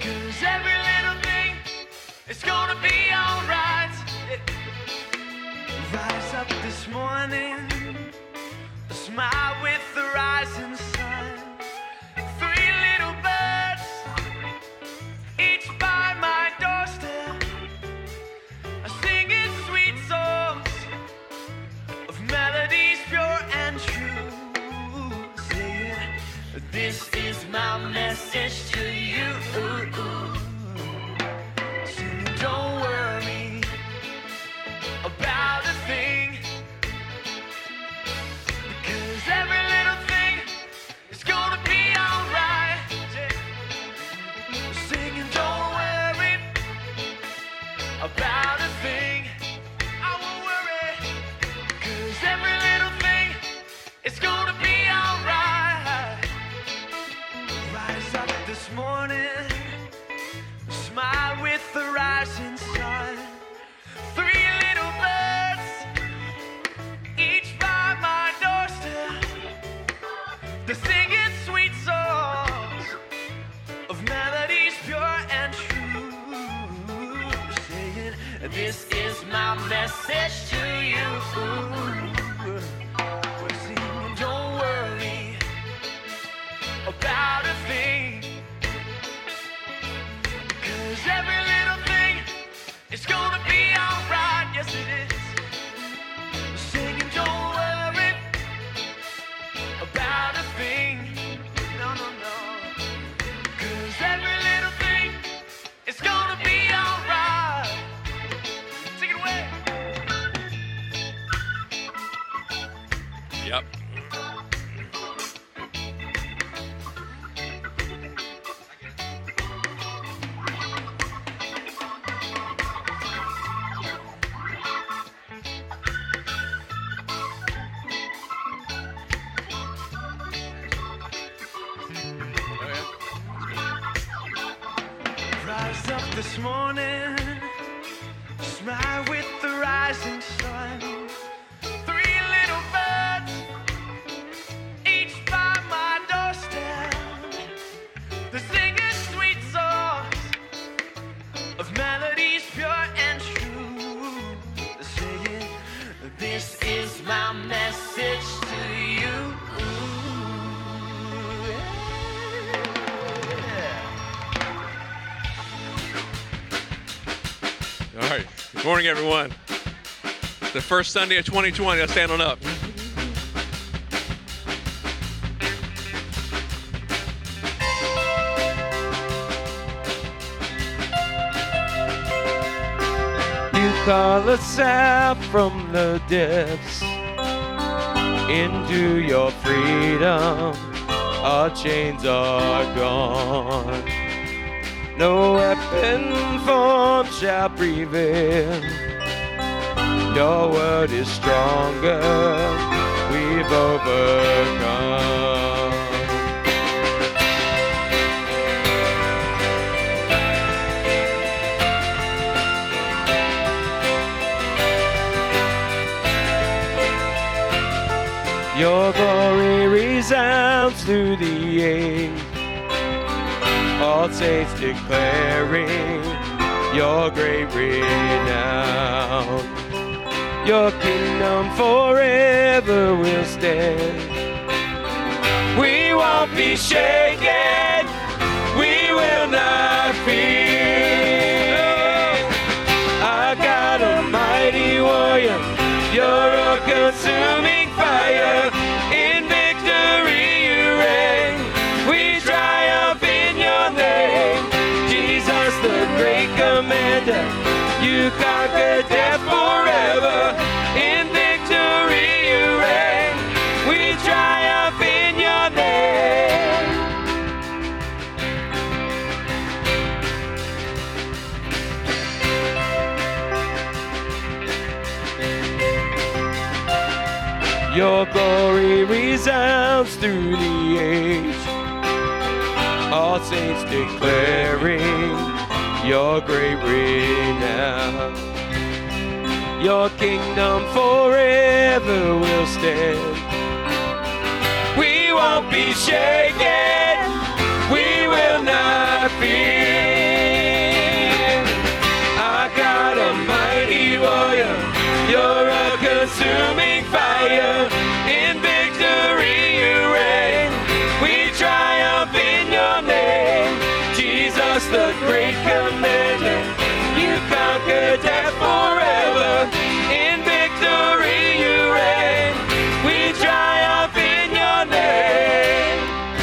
'cause every little thing is gonna be alright. Rise up this morning, smile with the rising sun. 3 little birds, each by my doorstep, are singing sweet songs of melodies pure and true. Saying, this is my message to you. Singing, don't worry about a thing, because every little thing is gonna be alright. Singing, don't worry about a thing. I won't worry, 'cause every little thing is gonna be alright. Rise up this morning, smile with the rising sun. 3 little birds, each by my doorstep, they're singing sweet songs of melodies pure and true. Saying, this is my message to you. We're singing, don't worry about a thing, 'cause every little thing is gonna be alright. Yes, it is. Singing, don't worry about a thing. No, no, no. 'Cause every little thing is gonna be alright. Take it away. Yep. Rise up this morning, smile with the rising sun. 3 little birds, each by my doorstep, they're singing sweet songs of melodies pure and true. They're saying, this is my message to you. All right. Good morning, everyone. It's the first Sunday of 2020. Let's stand on up. You call us out from the depths into your freedom. Our chains are gone. No weapon formed shall prevail. Your word is stronger. We've overcome. Your glory resounds through the age. All saints declaring your great renown. Your kingdom forever will stand. We won't be shaken. We will not fear. Our God, a mighty warrior, you're a consuming fire. In victory you reign. We triumph in your name. Jesus, the great commander, you conquer death forever. In victory you reign. We triumph in your name. Your glory resounds through the age. All saints declaring your great renown. Your kingdom forever will stand. We won't be shaken. We will not fear. the great commander. You conquered death forever. In victory you reign. We triumph in your name.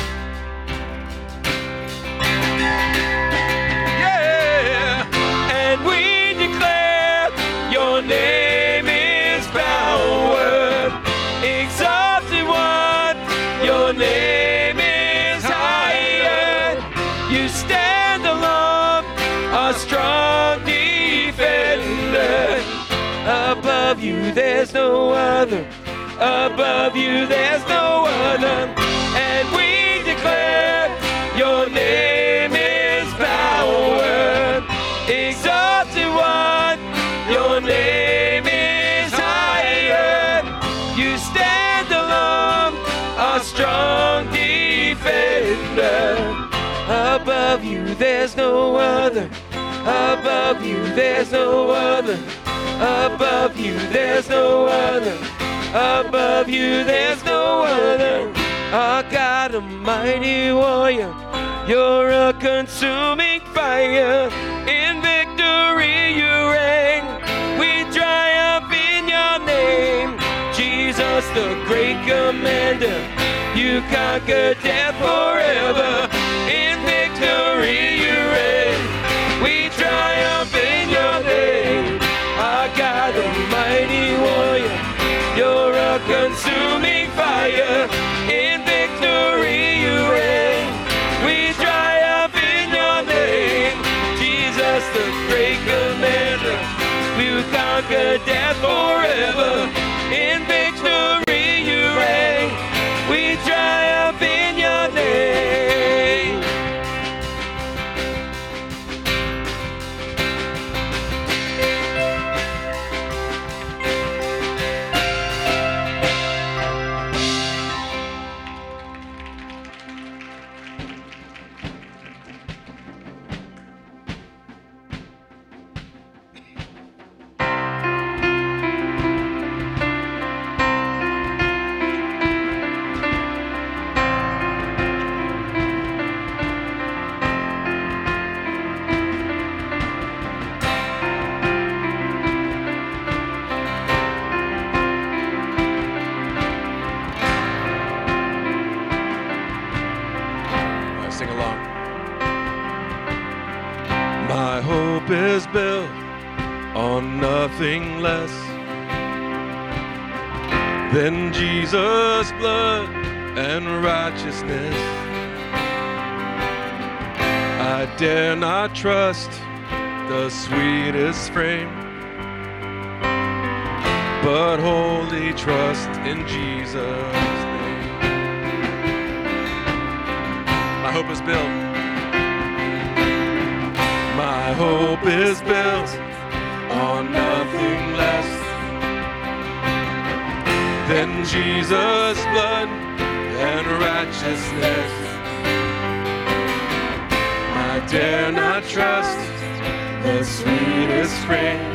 Yeah. And we declare your name is power. Exalted one, your name is higher. You stand alone, a strong defender. Above you there's no other. Above you there's no other. And we declare your name is power. Exalted one, your name is higher. You stand alone, a strong defender. Above you there's no other. Above you there's no other. Above you there's no other. Above you there's no other. Our God, a mighty warrior. You're a consuming fire. In victory you reign. We triumph in your name. Jesus, the great commander. You conquered death forever. In victory you reign. We triumph in your name. Our God, a mighty warrior. You're a consuming fire. In victory you reign. We triumph in your name. Jesus, the great commander. You conquered death forever. In victory you reign. We triumph in your name. Sing along. My hope is built on nothing less than Jesus' blood and righteousness. I dare not trust the sweetest frame, but wholly trust in Jesus' name. My hope is built. My hope is built on nothing less than Jesus' blood and righteousness. I dare not trust the sweetest frame,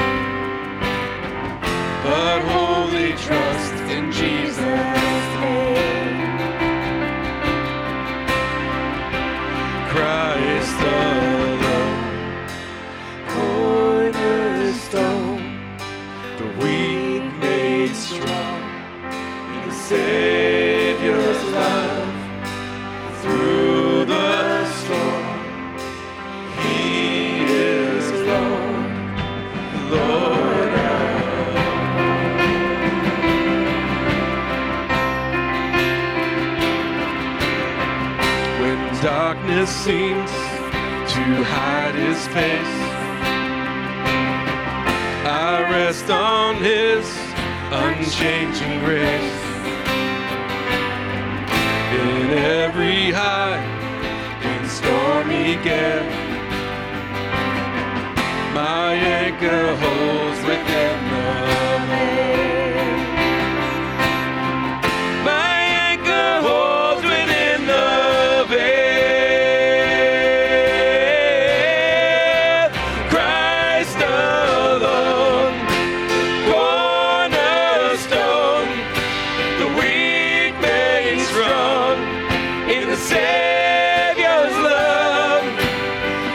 but wholly trust in Jesus' name. Christ alone, cornerstone, the weak made strong, the Savior's love through the storm. He is Lord, Lord of all. When darkness seems to hide his face, I rest on his unchanging grace. In every high and stormy gale, my anchor holds within the veil. My anchor holds within the veil. Christ alone, cornerstone, the weak made strong in the Savior's love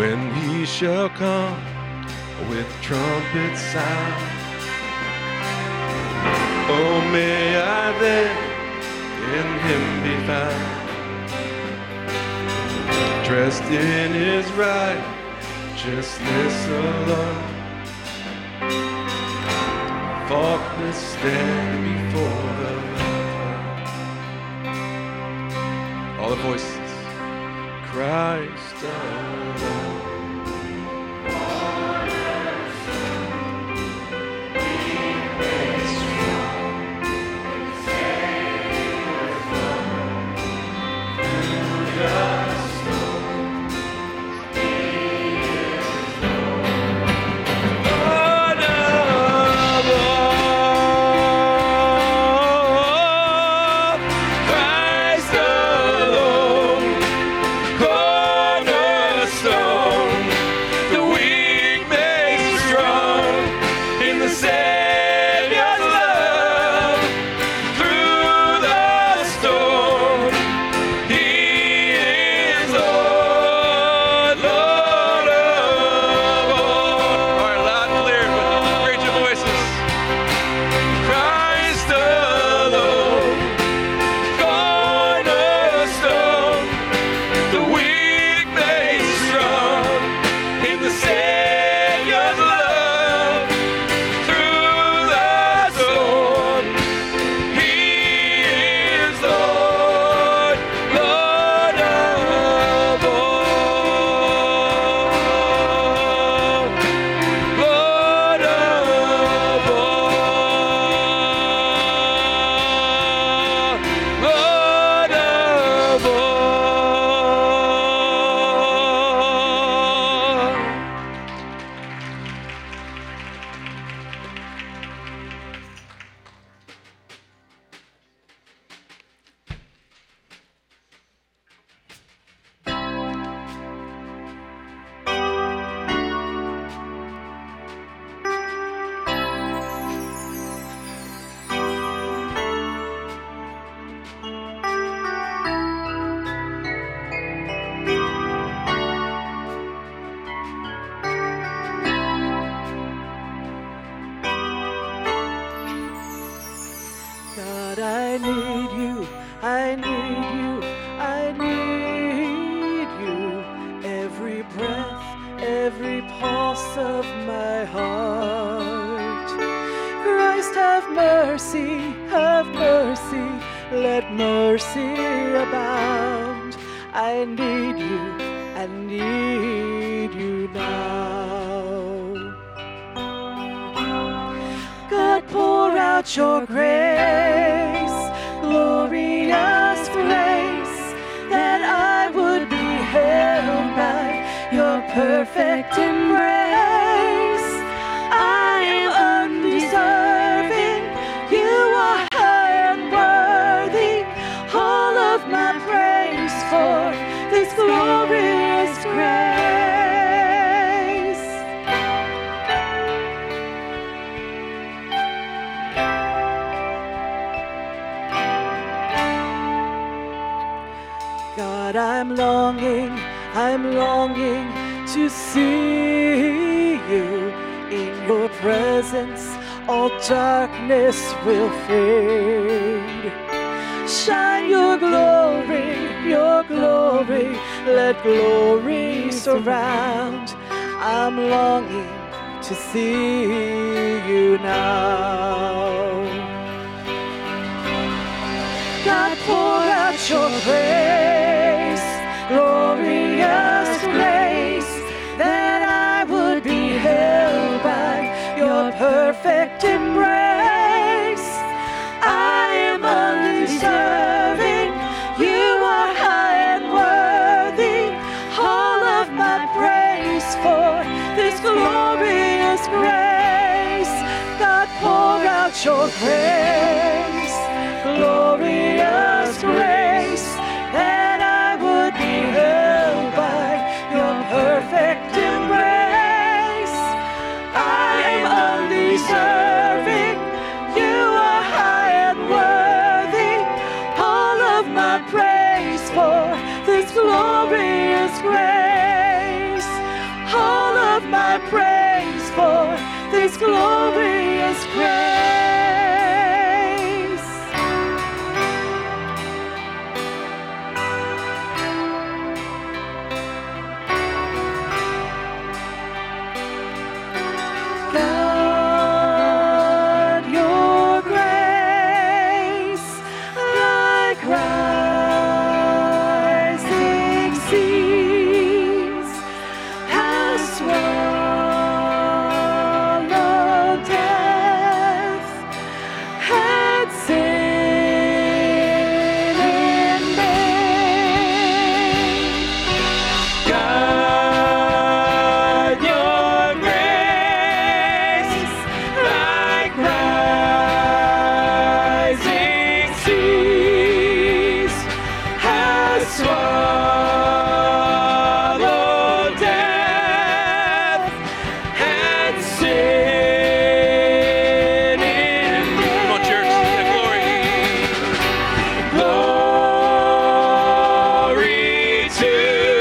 when he shall come with trumpet sound. Oh, may I then in him be found, dressed in his righteousness alone, faultless stand before the throne. All the voices, Christ alone. God, I need you, I need you, I need you. Every breath, every pulse of my heart. Christ, have mercy, let mercy abound. I need you now. God, pour out your grace, glorious grace, that I would be held by your perfect embrace. I am undeserving, you are high and worthy, all of my praise for this glorious grace. God, I'm longing to see you. In your presence, all darkness will fade. Shine your glory, let glory surround. I'm longing to see you now. God, pour out your grace, glorious grace, that I would be held by your perfect embrace. I am undeserving, you are high and worthy, all of my praise for this glorious grace. God, pour out your grace, glorious grace, that I would be held by your perfect embrace. I am undeserving, you are high and worthy, all of my praise for this glorious grace. praise for this glorious grace. God, your grace like rising seas has swallowed death and sin in vain. God, your grace like rising seas has swallowed death and sin in vain. Come on, church, sing glory. Glory to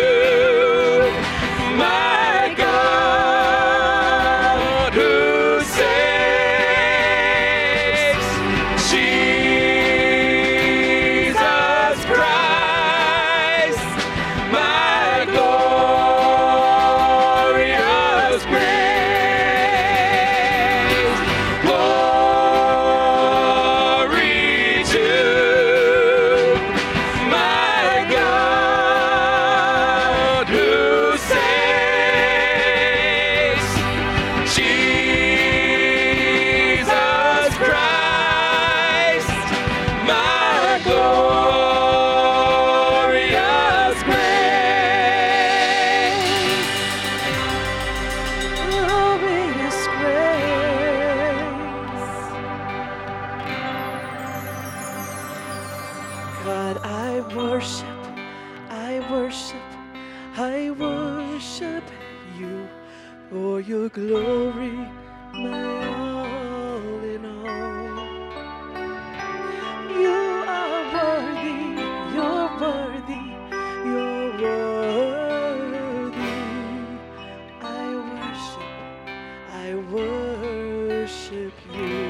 my God who saves. Jesus Christ, my glorious grace. Glory to my God who saves. Jesus Christ, my glorious grace. Glorious grace. God, I worship you for your glory, my all in all. You are worthy, you're worthy, you're worthy. I worship you.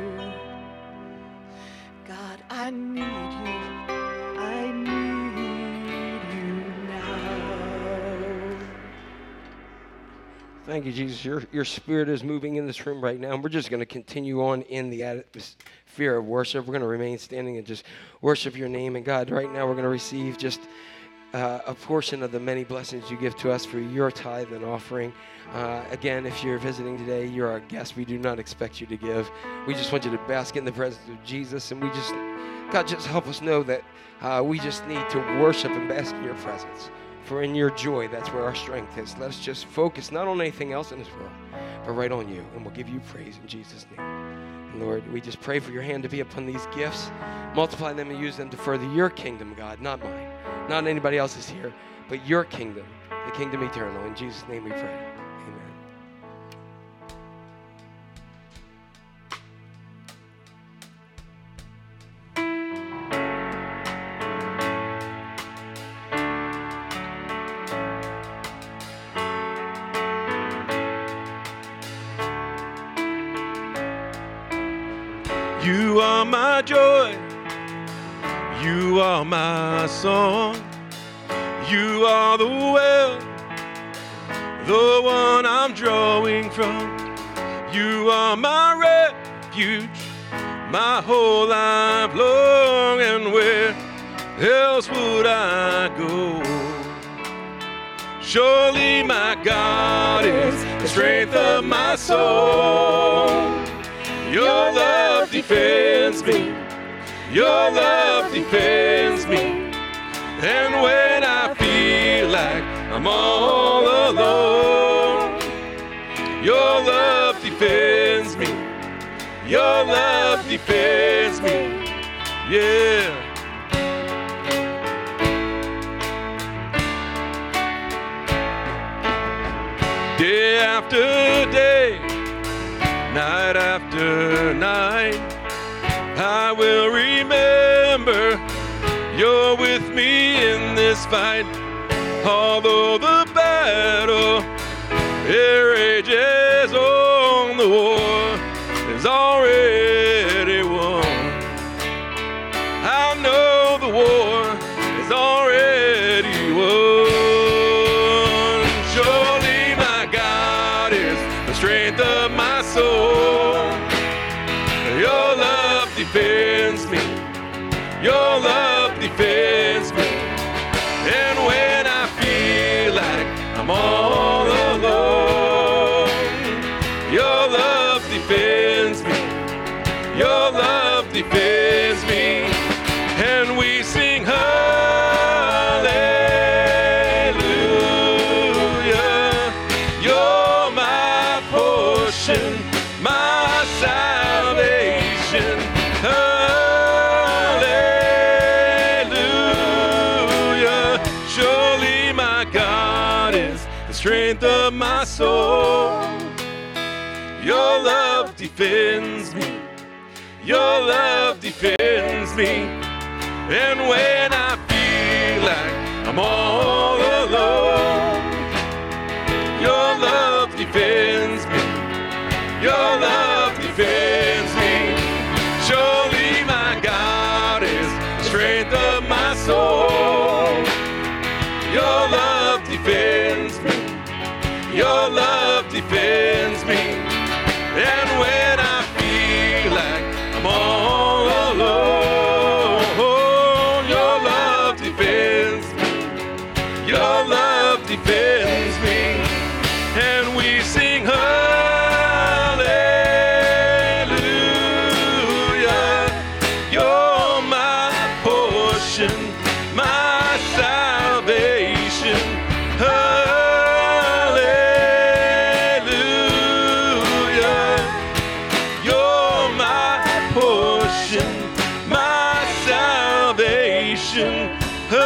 God, I need you. I need you now. Thank you, Jesus. Your spirit is moving in this room right now. And we're just going to continue on in the atmosphere of worship. We're going to remain standing and just worship your name. And God, right now we're going to receive just a portion of the many blessings you give to us for your tithe and offering. Again, if you're visiting today, you're our guest. We do not expect you to give. We just want you to bask in the presence of Jesus. And God, just help us know that we just need to worship and bask in your presence. For in your joy, that's where our strength is. Let us just focus not on anything else in this world, but right on you. And we'll give you praise in Jesus' name. And Lord, we just pray for your hand to be upon these gifts. Multiply them and use them to further your kingdom, God, not mine. Not anybody else's here, but your kingdom, the kingdom eternal. In Jesus' name we pray. Amen. You are my joy. You are my song. You are the well, the one I'm drawing from. You are my refuge, my whole life long. And where else would I go? Surely my God is the strength of my soul. Your love defends me. Your love defends me. And when I feel like I'm all alone, your love defends me. Your love defends me. Yeah. Day after day, night after night, I will remember you're with me in this fight. Although the battle it the war is already won. I know the war is already won. Surely my God is the strength of my soul. Your love defends me. Your love defends me. And when I feel like I'm all alone, your love defends me. Your love defends me. And we sing hallelujah. You're my portion, my salvation. Hallelujah. Surely my God is the strength of my soul. Your love defends me. Your love defends me. And when I feel like I'm all alone, your love defends me. Your love defends me. Surely my God is the strength of my soul. Your love defends me. Your love defends me. And when I feel like I'm all alone, your love defends me. Your love defends me. And we sing hallelujah. You're my portion, my salvation. Hallelujah. You're my portion, my salvation.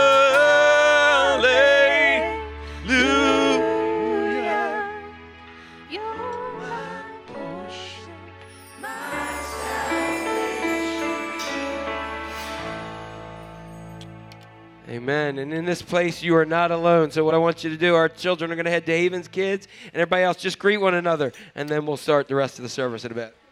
Hallelujah. Amen. And in this place, you are not alone. So what I want you to do, our children are going to head to Havens Kids, and everybody else just greet one another, and then we'll start the rest of the service in a bit.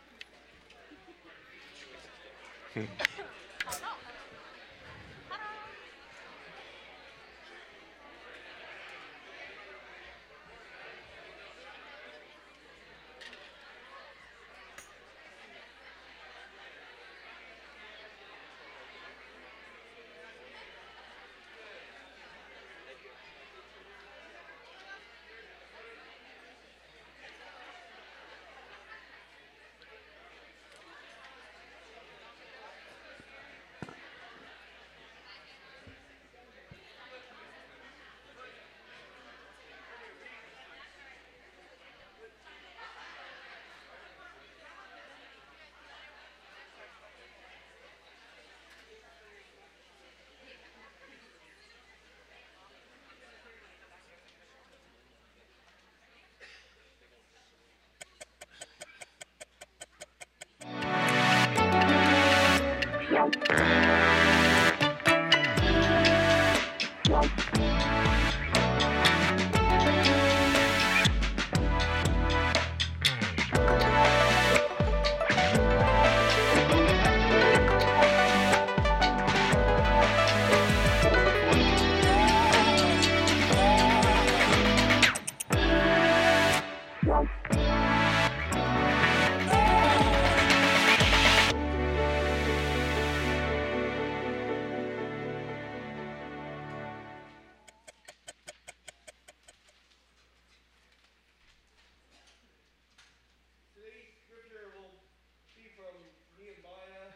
Today's scripture will be from Nehemiah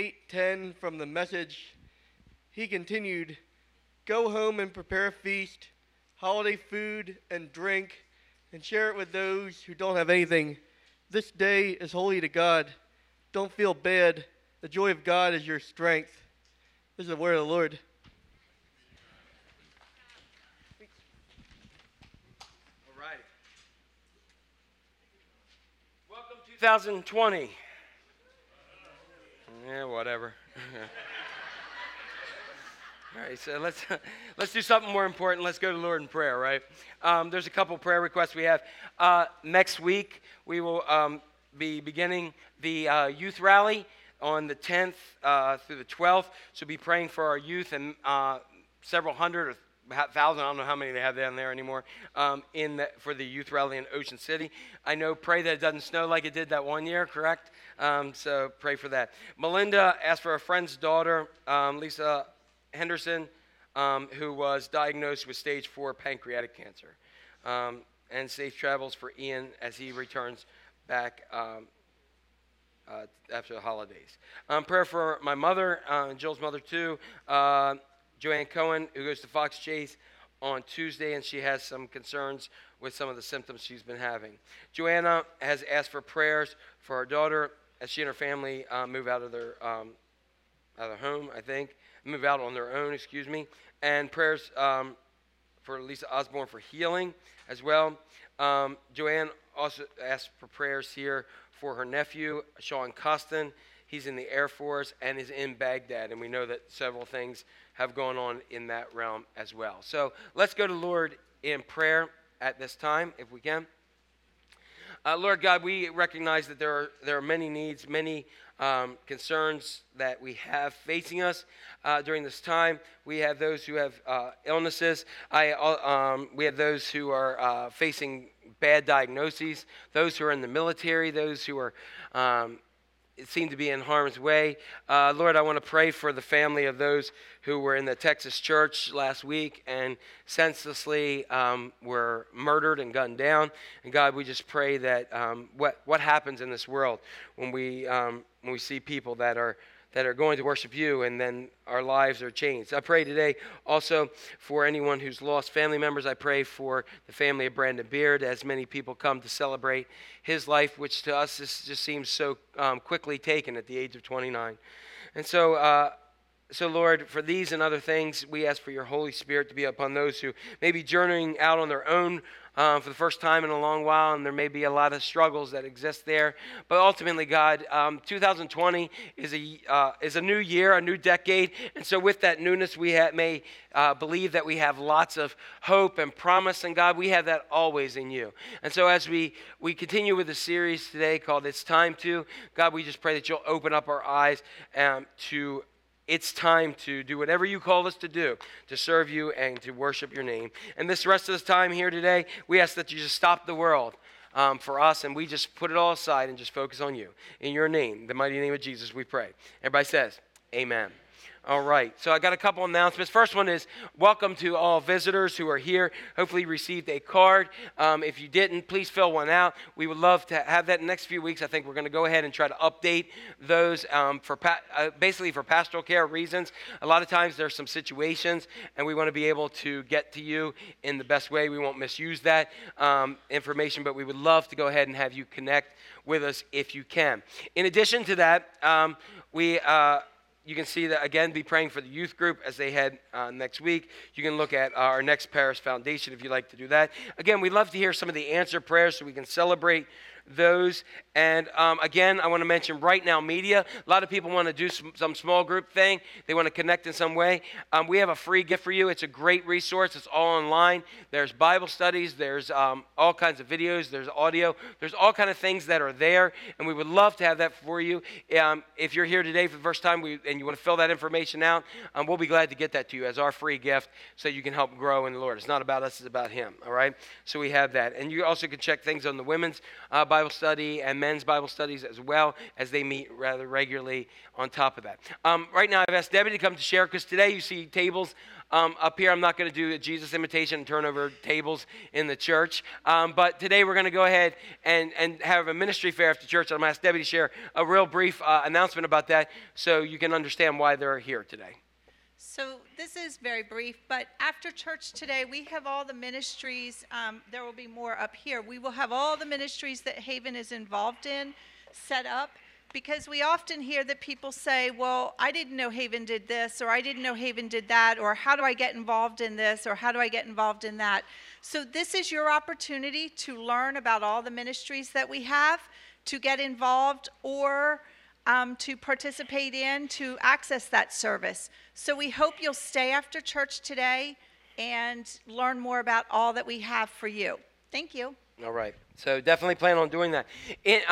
8:10 from the Message. He continued, "Go home and prepare a feast, holiday food and drink, and share it with those who don't have anything. This day is holy to God. Don't feel bad. The joy of God is your strength." This is the word of the Lord. All right. Welcome 2020. Yeah, whatever. All right, so let's do something more important. Let's go to the Lord in prayer, right? There's a couple prayer requests we have. Next week, we will be beginning the youth rally on the 10th through the 12th. So be praying for our youth and several hundred or thousand, I don't know how many they have down there anymore, for the youth rally in Ocean City. I know, pray that it doesn't snow like it did that one year, correct? So pray for that. Melinda asked for a friend's daughter, Lisa Henderson, who was diagnosed with stage 4 pancreatic cancer. And safe travels for Ian as he returns back after the holidays. Prayer for my mother, Jill's mother too, Joanne Cohen, who goes to Fox Chase on Tuesday, and she has some concerns with some of the symptoms she's been having. Joanna has asked for prayers for her daughter as she and her family move out of their home, I think, move out on their own, and prayers for Lisa Osborne for healing as well. Joanne also asked for prayers here for her nephew, Sean Costin. He's in the Air Force and is in Baghdad, and we know that several things have gone on in that realm as well. So let's go to the Lord in prayer at this time, if we can. Lord God, we recognize that there are many needs, many concerns that we have facing us during this time. We have those who have illnesses. We have those who are facing bad diagnoses, those who are in the military, those who are seem to be in harm's way. Lord, I want to pray for the family of those who were in the Texas church last week and senselessly were murdered and gunned down. And God, we just pray that what happens in this world when we see people that are going to worship you, and then our lives are changed. I pray today also for anyone who's lost family members. I pray for the family of Brandon Beard, as many people come to celebrate his life, which to us just seems so quickly taken at the age of 29. And so, Lord, for these and other things, we ask for your Holy Spirit to be upon those who may be journeying out on their own for the first time in a long while, and there may be a lot of struggles that exist there. But ultimately, God, 2020 is a new year, a new decade, and so with that newness, we may believe that we have lots of hope and promise, and God, we have that always in you. And so as we continue with the series today called It's Time To, God, we just pray that you'll open up our eyes to it's time to do whatever you call us to do, to serve you and to worship your name. And this rest of this time here today, we ask that you just stop the world for us, and we just put it all aside and just focus on you. In your name, the mighty name of Jesus, we pray. Everybody says, amen. All right, so I got a couple announcements. First one is welcome to all visitors who are here. Hopefully you received a card. If you didn't, please fill one out. We would love to have that in the next few weeks. I think we're going to go ahead and try to update those basically for pastoral care reasons. A lot of times there's some situations, and we want to be able to get to you in the best way. We won't misuse that information, but we would love to go ahead and have you connect with us if you can. In addition to that, you can see that, again, be praying for the youth group as they head next week. You can look at our Next Parish Foundation if you'd like to do that. Again, we'd love to hear some of the answer prayers so we can celebrate those. And again, I want to mention Right Now Media. A lot of people want to do some small group thing. They want to connect in some way. We have a free gift for you. It's a great resource. It's all online. There's Bible studies. There's all kinds of videos. There's audio. There's all kinds of things that are there, and we would love to have that for you. If you're here today for the first time and you want to fill that information out, we'll be glad to get that to you as our free gift so you can help grow in the Lord. It's not about us. It's about Him, all right? So we have that. And you also can check things on the women's Bible study and men's Bible studies as well, as they meet rather regularly on top of that. Right now, I've asked Debbie to come to share, because today you see tables up here. I'm not going to do a Jesus imitation and turn over tables in the church, but today we're going to go ahead and have a ministry fair after church. I'm going to ask Debbie to share a real brief announcement about that so you can understand why they're here today. So this is very brief, but after church today, we have all the ministries. There will be more up here. We will have all the ministries that Haven is involved in set up, because we often hear that people say, well, I didn't know Haven did this, or I didn't know Haven did that, or how do I get involved in this, or how do I get involved in that? So this is your opportunity to learn about all the ministries that we have, to get involved, or to participate in, to access that service. So we hope you'll stay after church today and learn more about all that we have for you. Thank you. All right. So definitely plan on doing that.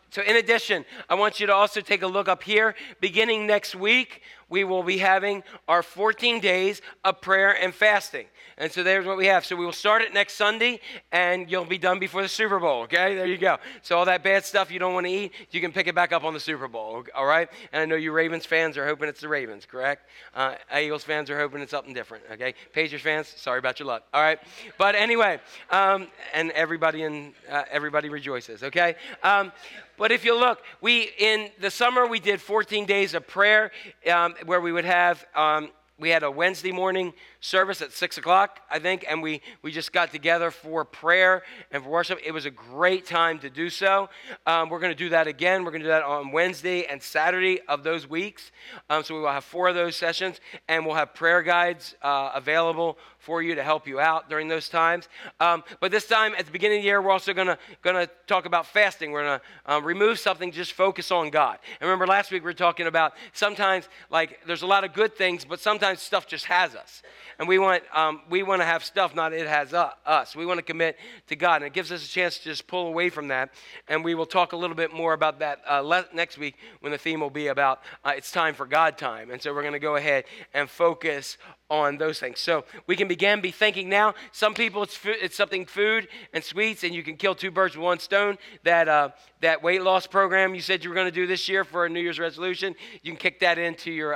So in addition, I want you to also take a look up here. Beginning next week, we will be having our 14 days of prayer and fasting. And so there's what we have. So we will start it next Sunday, and you'll be done before the Super Bowl, okay? There you go. So all that bad stuff you don't want to eat, you can pick it back up on the Super Bowl, all right? And I know you Ravens fans are hoping it's the Ravens, correct? Eagles fans are hoping it's something different, okay? Patriots fans, sorry about your luck, all right? But anyway, and everybody rejoices, okay? But if you look, in the summer we did 14 days of prayer where we would have, we had a Wednesday morning service at 6 o'clock, I think, and we just got together for prayer and for worship. It was a great time to do so. We're going to do that again. We're going to do that on Wednesday and Saturday of those weeks. So we will have 4 of those sessions, and we'll have prayer guides available for you to help you out during those times. But this time, at the beginning of the year, we're also going to talk about fasting. We're going to remove something, just focus on God. And remember, last week we were talking about sometimes, like, there's a lot of good things, but sometimes stuff just has us. And we want to have stuff, not it has us. We want to commit to God. And it gives us a chance to just pull away from that. And we will talk a little bit more about that next week when the theme will be about it's time for God time. And so we're going to go ahead and focus on those things. So we can be thinking now. Some people, it's something food and sweets, and you can kill 2 birds with 1 stone. That weight loss program you said you were going to do this year for a New Year's resolution, you can kick that into your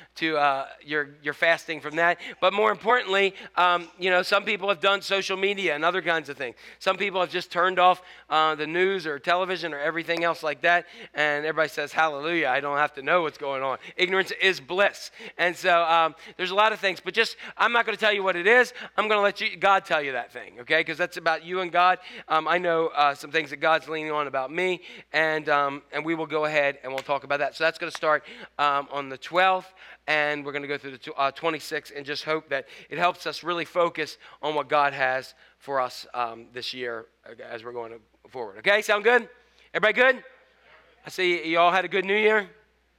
fasting from that. But more importantly, some people have done social media and other kinds of things. Some people have just turned off the news or television or everything else like that, and everybody says, hallelujah, I don't have to know what's going on. Ignorance is bliss. And so there's a lot of things, but I'm not going to tell you what it is. I'm going to let God tell you that thing, okay? Because that's about you and God. I know some things that God's leaning on about me, and we will go ahead and we'll talk about that. So that's going to start on the 12th. And we're going to go through the 26th and just hope that it helps us really focus on what God has for us this year as we're going forward. Okay, sound good? Everybody good? I see you all had a good New Year.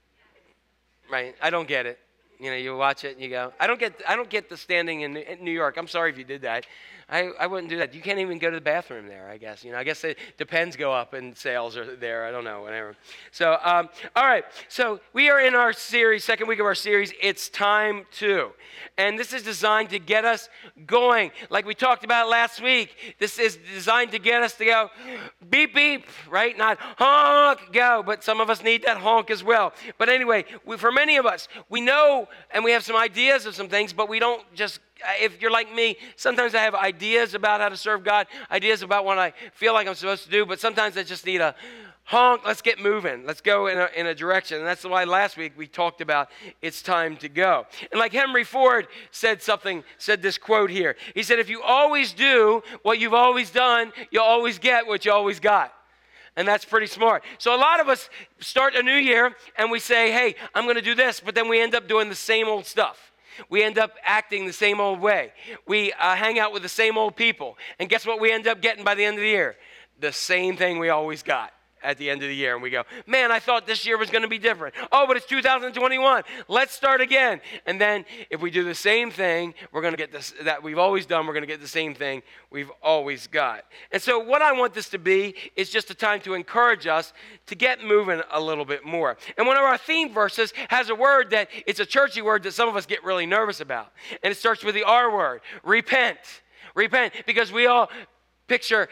Right? I don't get it. You watch it and you go, I don't get the standing in New York. I'm sorry if you did that. I wouldn't do that. You can't even go to the bathroom there, I guess. I guess the Depends go up and sales are there. I don't know, whatever. So, all right. So we are in our series, second week of our series, It's Time To. And this is designed to get us going. Like we talked about last week, this is designed to get us to go beep, beep, right? Not honk, go. But some of us need that honk as well. But anyway, for many of us, we know and we have some ideas of some things, but we don't just, if you're like me, sometimes I have ideas about how to serve God, ideas about what I feel like I'm supposed to do, but sometimes I just need a honk, let's get moving. Let's go in a direction. And that's why last week we talked about it's time to go. And like Henry Ford said this quote here. He said, if you always do what you've always done, you'll always get what you always got. And that's pretty smart. So a lot of us start a new year and we say, hey, I'm going to do this, but then we end up doing the same old stuff. We end up acting the same old way. We hang out with the same old people. And guess what we end up getting by the end of the year? The same thing we always got at the end of the year. And we go, man, I thought this year was going to be different. Oh, but it's 2021. Let's start again. And then if we do the same thing, we're going to get this that we've always done. We're going to get the same thing we've always got. And so what I want this to be is just a time to encourage us to get moving a little bit more. And one of our theme verses has a word that it's a churchy word that some of us get really nervous about. And it starts with the R word, repent. Repent, because we all picture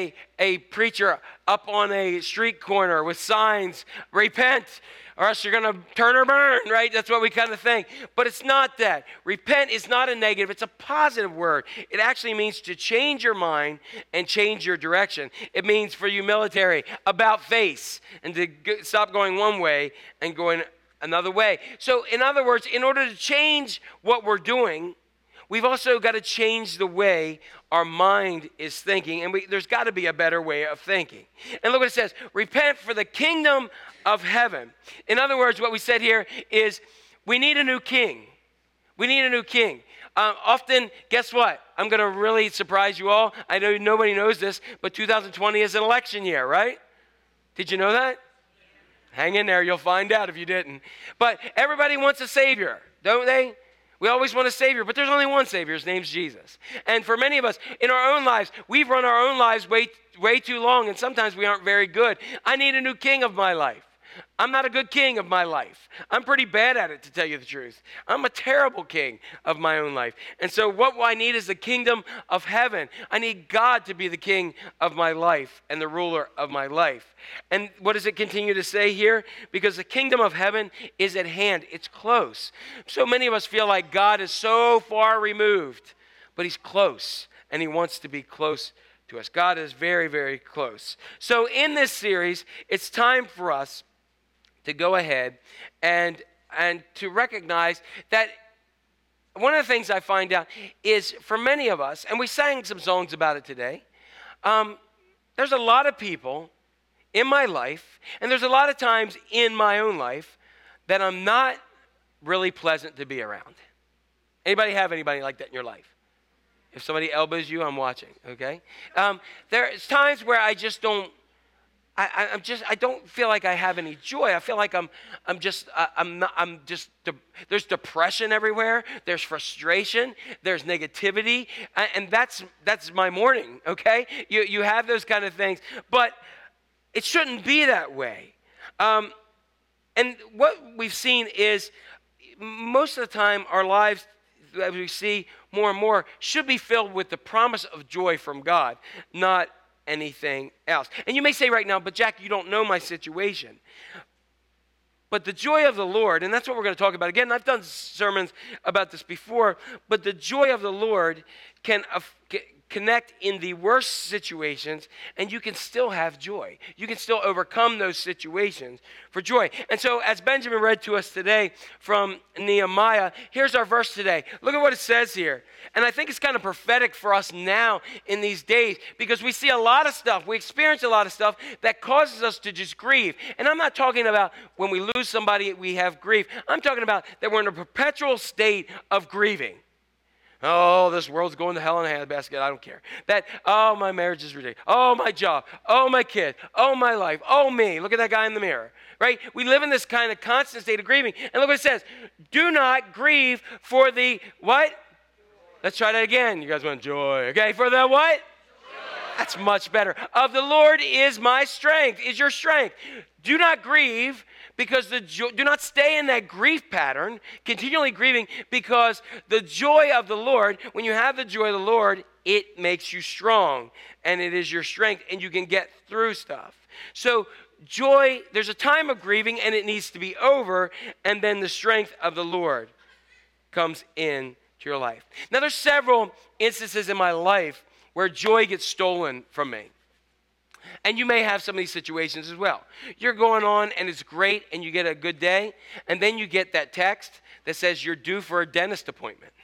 a preacher up on a street corner with signs, repent, or else you're going to turn or burn, right? That's what we kind of think. But it's not that. Repent is not a negative. It's a positive word. It actually means to change your mind and change your direction. It means, for you military, about face, and to stop going one way and going another way. So in other words, in order to change what we're doing, we've also got to change the way our mind is thinking, and there's got to be a better way of thinking. And look what it says, repent for the kingdom of heaven. In other words, what we said here is we need a new king. We need a new king. Often, guess what? I'm going to really surprise you all. I know nobody knows this, but 2020 is an election year, right? Did you know that? Hang in there. You'll find out if you didn't. But everybody wants a savior, don't they? We always want a Savior, but there's only one Savior. His name's Jesus. And for many of us, in our own lives, we've run our own lives way way too long, and sometimes we aren't very good. I need a new king of my life. I'm not a good king of my life. I'm pretty bad at it, to tell you the truth. I'm a terrible king of my own life. And so what I need is the kingdom of heaven. I need God to be the king of my life and the ruler of my life. And what does it continue to say here? Because the kingdom of heaven is at hand. It's close. So many of us feel like God is so far removed, but he's close, and he wants to be close to us. God is very, very close. So in this series, it's time for us to go ahead and to recognize that one of the things I find out is for many of us, and we sang some songs about it today, there's a lot of people in my life, and there's a lot of times in my own life that I'm not really pleasant to be around. Anybody have anybody like that in your life? If somebody elbows you, I'm watching, okay? There's times where I just don't, I don't feel like I have any joy. I feel like there's depression everywhere. There's frustration. There's negativity. And that's my morning, okay? You have those kind of things. But it shouldn't be that way. And what we've seen is most of the time our lives, as we see more and more, should be filled with the promise of joy from God, not anything else. And you may say right now, but Jack, you don't know my situation. But the joy of the Lord, and that's what we're going to talk about. Again, I've done sermons about this before, but the joy of the Lord can connect in the worst situations, and you can still have joy. You can still overcome those situations for joy. And so as Benjamin read to us today from Nehemiah, here's our verse today. Look at what it says here. And I think it's kind of prophetic for us now in these days, because we see a lot of stuff, we experience a lot of stuff that causes us to just grieve. And I'm not talking about when we lose somebody, we have grief. I'm talking about that we're in a perpetual state of grieving. Oh, this world's going to hell in a handbasket. I don't care. Oh, my marriage is ridiculous. Oh, my job. Oh, my kid. Oh, my life. Oh, me. Look at that guy in the mirror, right? We live in this kind of constant state of grieving. And look what it says. Do not grieve for the what? Let's try that again. You guys want joy. Okay, for the what? Joy. That's much better. Of the Lord is my strength, is your strength. Do not grieve, because do not stay in that grief pattern, continually grieving, because the joy of the Lord, when you have the joy of the Lord, it makes you strong, and it is your strength, and you can get through stuff. So joy, there's a time of grieving, and it needs to be over, and then the strength of the Lord comes in to your life. Now, there's several instances in my life where joy gets stolen from me. And you may have some of these situations as well. You're going on and it's great and you get a good day, and then you get that text that says you're due for a dentist appointment.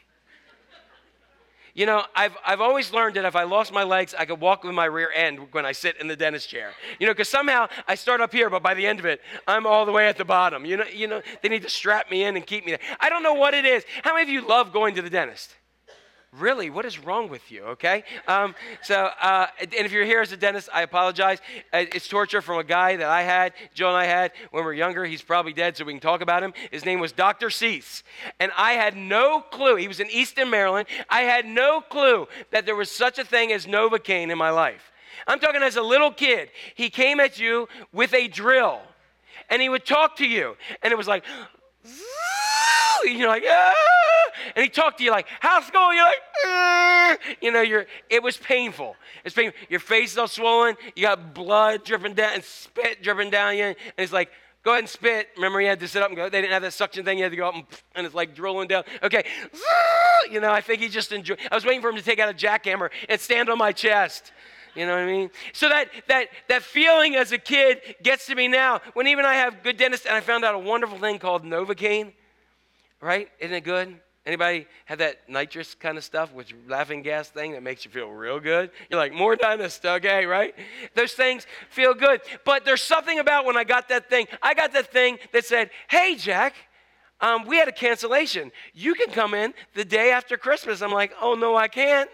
You know, I've always learned that if I lost my legs, I could walk with my rear end when I sit in the dentist chair. You know, because somehow I start up here, but by the end of it, I'm all the way at the bottom. You know, they need to strap me in and keep me there. I don't know what it is. How many of you love going to the dentist? Really, what is wrong with you, okay? And if you're here as a dentist, I apologize. It's torture from a guy that Joe and I had when we were younger. He's probably dead, so we can talk about him. His name was Dr. Cease. And I had no clue. He was in Easton, Maryland. I had no clue that there was such a thing as Novocaine in my life. I'm talking as a little kid. He came at you with a drill, and he would talk to you. And it was like, and you're like, ah! And he talked to you like, how's it going? You're like, ah! You know, it was painful. It's painful. Your face is all swollen. You got blood dripping down and spit dripping down you. And it's like, go ahead and spit. Remember, you had to sit up and go. They didn't have that suction thing. You had to go up and it's like drilling down. Okay. You know, I think he just enjoyed. I was waiting for him to take out a jackhammer and stand on my chest. You know what I mean? So that feeling as a kid gets to me now. When even I have good dentists, and I found out a wonderful thing called Novocaine. Right? Isn't it good? Anybody have that nitrous kind of stuff, which laughing gas thing that makes you feel real good? You're like, more dentist, okay, right? Those things feel good. But there's something about when I got that thing that said, hey, Jack, we had a cancellation. You can come in the day after Christmas. I'm like, oh, no, I can't.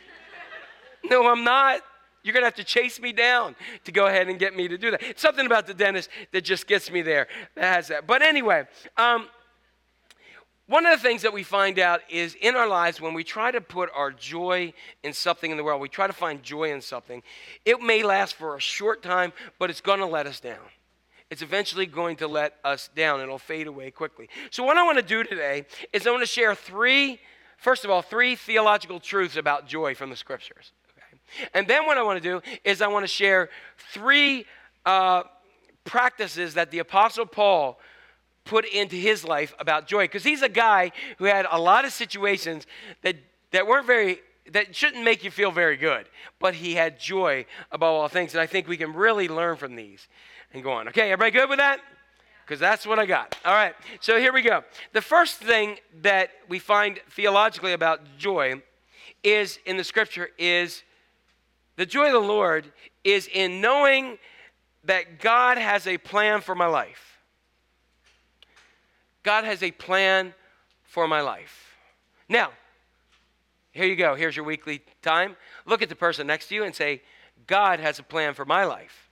No, I'm not. You're going to have to chase me down to go ahead and get me to do that. Something about the dentist that just gets me there. That has that. But anyway, one of the things that we find out is in our lives when we try to put our joy in something in the world, we try to find joy in something, it may last for a short time, but it's going to let us down. It's eventually going to let us down. It'll fade away quickly. So what I want to do today is I want to share three theological truths about joy from the scriptures. Okay? And then what I want to do is I want to share three practices that the Apostle Paul put into his life about joy. Because he's a guy who had a lot of situations that shouldn't make you feel very good. But he had joy above all things. And I think we can really learn from these and go on. Okay, everybody good with that? Because that's what I got. All right, so here we go. The first thing that we find theologically about joy is in the scripture is the joy of the Lord is in knowing that God has a plan for my life. God has a plan for my life. Now, here you go. Here's your weekly time. Look at the person next to you and say, God has a plan for my life.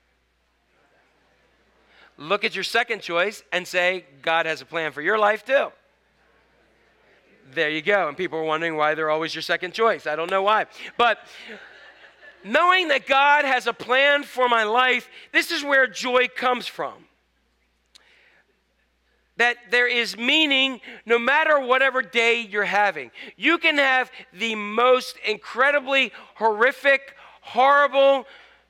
Look at your second choice and say, God has a plan for your life too. There you go. And people are wondering why they're always your second choice. I don't know why. But knowing that God has a plan for my life, this is where joy comes from. That there is meaning no matter whatever day you're having. You can have the most incredibly horrific, horrible,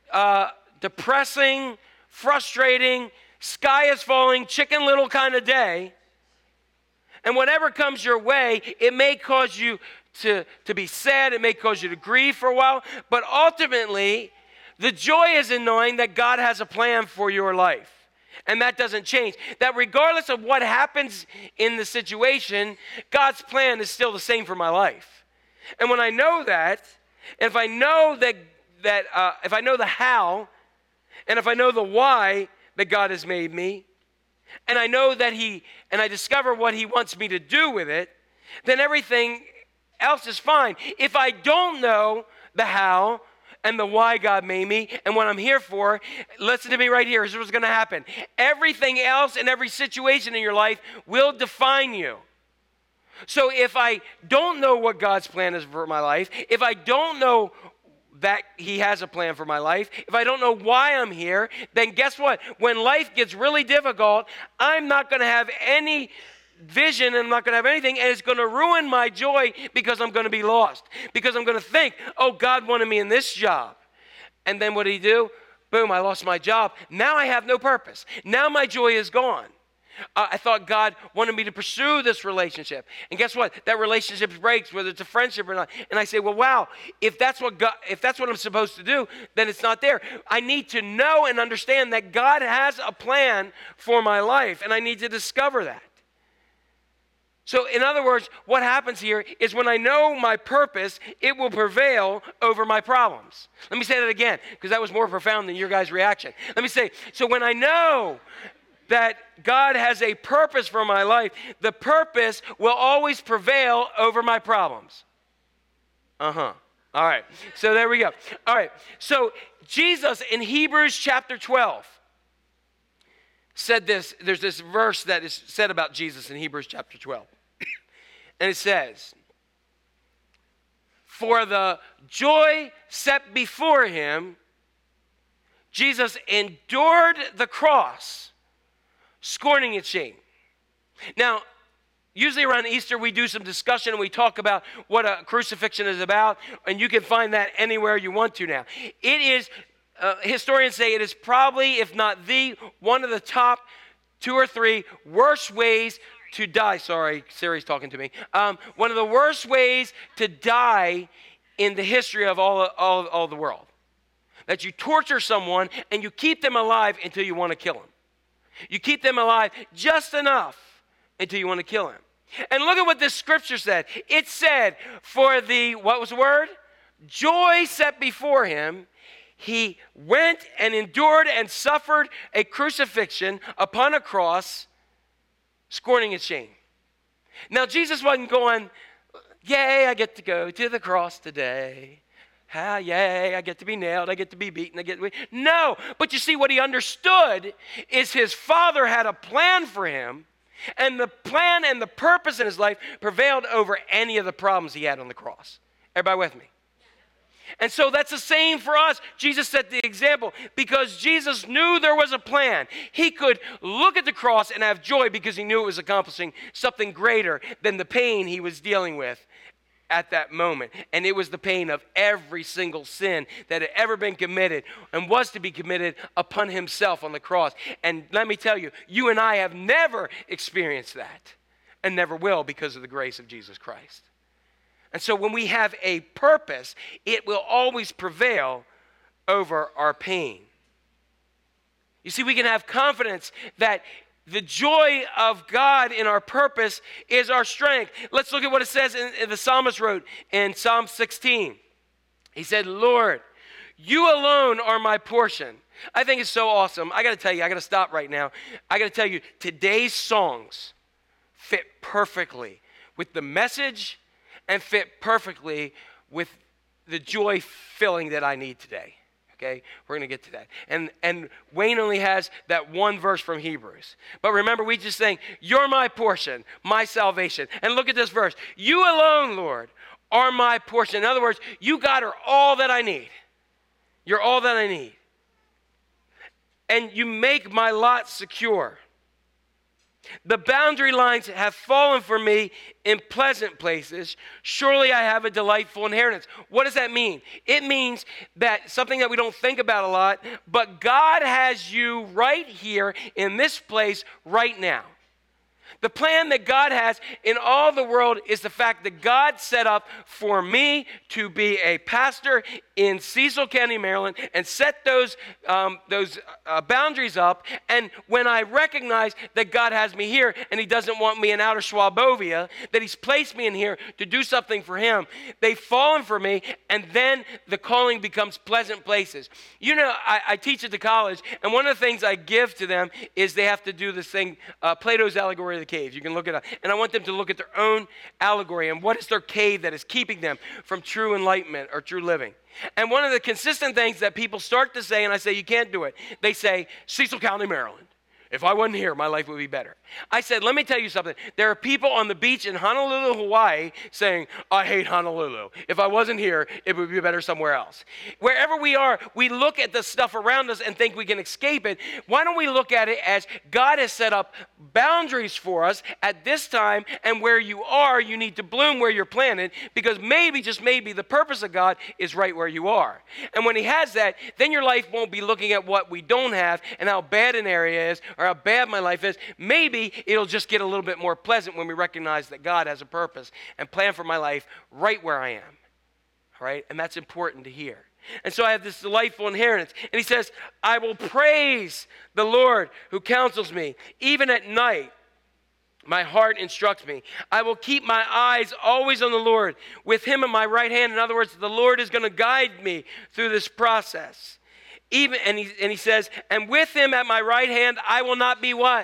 depressing, frustrating, sky is falling, Chicken Little kind of day. And whatever comes your way, it may cause you to be sad. It may cause you to grieve for a while. But ultimately, the joy is in knowing that God has a plan for your life. And that doesn't change. That regardless of what happens in the situation, God's plan is still the same for my life. And when I know that, and if I know if I know the how, and if I know the why that God has made me, and I know that I discover what He wants me to do with it, then everything else is fine. If I don't know the how and the why God made me and what I'm here for, listen to me right here. Here's what's going to happen. Everything else and every situation in your life will define you. So if I don't know what God's plan is for my life, if I don't know that He has a plan for my life, if I don't know why I'm here, then guess what? When life gets really difficult, I'm not going to have any vision and I'm not going to have anything, and it's going to ruin my joy because I'm going to be lost. Because I'm going to think, oh, God wanted me in this job. And then what did He do? Boom, I lost my job. Now I have no purpose. Now my joy is gone. I thought God wanted me to pursue this relationship. And guess what? That relationship breaks, whether it's a friendship or not. And I say, well, wow, if that's what I'm supposed to do, then it's not there. I need to know and understand that God has a plan for my life, and I need to discover that. So in other words, what happens here is when I know my purpose, it will prevail over my problems. Let me say that again, because that was more profound than your guys' reaction. Let me say, so when I know that God has a purpose for my life, the purpose will always prevail over my problems. All right, so there we go. All right, so Jesus in Hebrews chapter 12 said this. There's this verse that is said about Jesus in Hebrews chapter 12. And it says, for the joy set before Him, Jesus endured the cross, scorning its shame. Now, usually around Easter, we do some discussion and we talk about what a crucifixion is about, and you can find that anywhere you want to now. It is, historians say it is probably, if not one of the top 2 or 3 worst ways to die. Sorry, Siri's talking to me. One of the worst ways to die in the history of all the world. That you torture someone and you keep them alive until you want to kill them. You keep them alive just enough until you want to kill him. And look at what this scripture said. It said, for the, what was the word? Joy set before Him, He went and endured and suffered a crucifixion upon a cross, scorning its shame. Now, Jesus wasn't going, yay, I get to go to the cross today. Yay, I get to be nailed, I get to be beaten, No, but you see, what He understood is His Father had a plan for Him, And the plan and the purpose in his life prevailed over any of the problems he had on the cross. Everybody with me? And so that's the same for us. Jesus set the example because Jesus knew there was a plan. He could look at the cross and have joy because he knew it was accomplishing something greater than the pain he was dealing with at that moment. And it was the pain of every single sin that had ever been committed and was to be committed upon himself on the cross. And let me tell you, you and I have never experienced that and never will because of the grace of Jesus Christ. And so when we have a purpose, it will always prevail over our pain. You see, we can have confidence that the joy of God in our purpose is our strength. Let's look at what it says in the psalmist wrote in Psalm 16. He said, Lord, you alone are my portion. I think it's so awesome. I got to tell you, I got to stop right now. I got to tell you, today's songs fit perfectly with the message and fit perfectly with the joy filling that I need today. Okay, we're going to get to that. And Wayne only has that one verse from Hebrews. But remember, we just sang, you're my portion, my salvation. And look at this verse. You alone, Lord, are my portion. In other words, you, God, are all that I need. You're all that I need. And you make my lot secure. The boundary lines have fallen for me in pleasant places. Surely I have a delightful inheritance. What does that mean? It means that something that we don't think about a lot, but God has you right here in this place right now. The plan that God has in all the world is the fact that God set up for me to be a pastor in Cecil County, Maryland, and set those boundaries up. And when I recognize that God has me here and he doesn't want me in outer Swabovia, that he's placed me in here to do something for him, they've fallen for me, and then the calling becomes pleasant places. You know, I teach at the college, and one of the things I give to them is they have to do this thing, Plato's Allegory of the Cave. You can look it up. And I want them to look at their own allegory and what is their cave that is keeping them from true enlightenment or true living. And one of the consistent things that people start to say, and I say, you can't do it. They say, Cecil County, Maryland. If I wasn't here, my life would be better. I said, let me tell you something. There are people on the beach in Honolulu, Hawaii, saying, I hate Honolulu. If I wasn't here, it would be better somewhere else. Wherever we are, we look at the stuff around us and think we can escape it. Why don't we look at it as God has set up boundaries for us at this time, and where you are, you need to bloom where you're planted, because maybe, just maybe, the purpose of God is right where you are. And when he has that, then your life won't be looking at what we don't have and how bad an area is, or how bad my life is. Maybe it'll just get a little bit more pleasant when we recognize that God has a purpose and plan for my life right where I am. All right? And that's important to hear. And so I have this delightful inheritance. And he says, I will praise the Lord who counsels me. Even at night, my heart instructs me. I will keep my eyes always on the Lord, with him in my right hand. In other words, the Lord is going to guide me through this process. And he says, and with him at my right hand, I will not be what?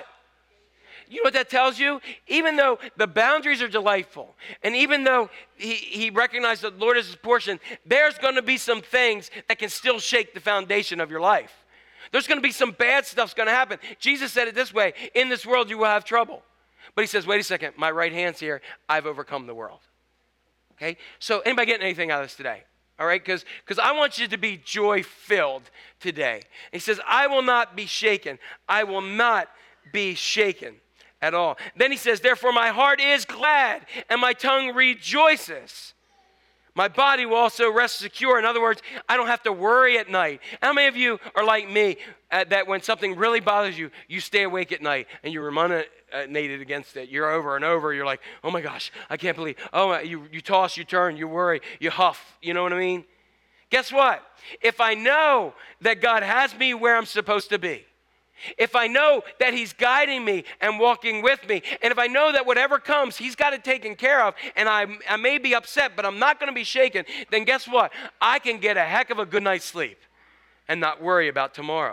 You know what that tells you? Even though the boundaries are delightful, and even though he recognized that the Lord is his portion, there's going to be some things that can still shake the foundation of your life. There's going to be some bad stuff's going to happen. Jesus said it this way, in this world you will have trouble. But he says, wait a second, my right hand's here. I've overcome the world. Okay? So anybody getting anything out of this today? All right, because I want you to be joy-filled today. He says, I will not be shaken. I will not be shaken at all. Then he says, therefore my heart is glad and my tongue rejoices. My body will also rest secure. In other words, I don't have to worry at night. How many of you are like me, that when something really bothers you, you stay awake at night and you ruminated against it? You're over and over. You're like, oh my gosh, I can't believe. Oh, you toss, you turn, you worry, you huff. You know what I mean? Guess what? If I know that God has me where I'm supposed to be, if I know that he's guiding me and walking with me, and if I know that whatever comes, he's got it taken care of, and I may be upset, but I'm not going to be shaken, then guess what? I can get a heck of a good night's sleep and not worry about tomorrow.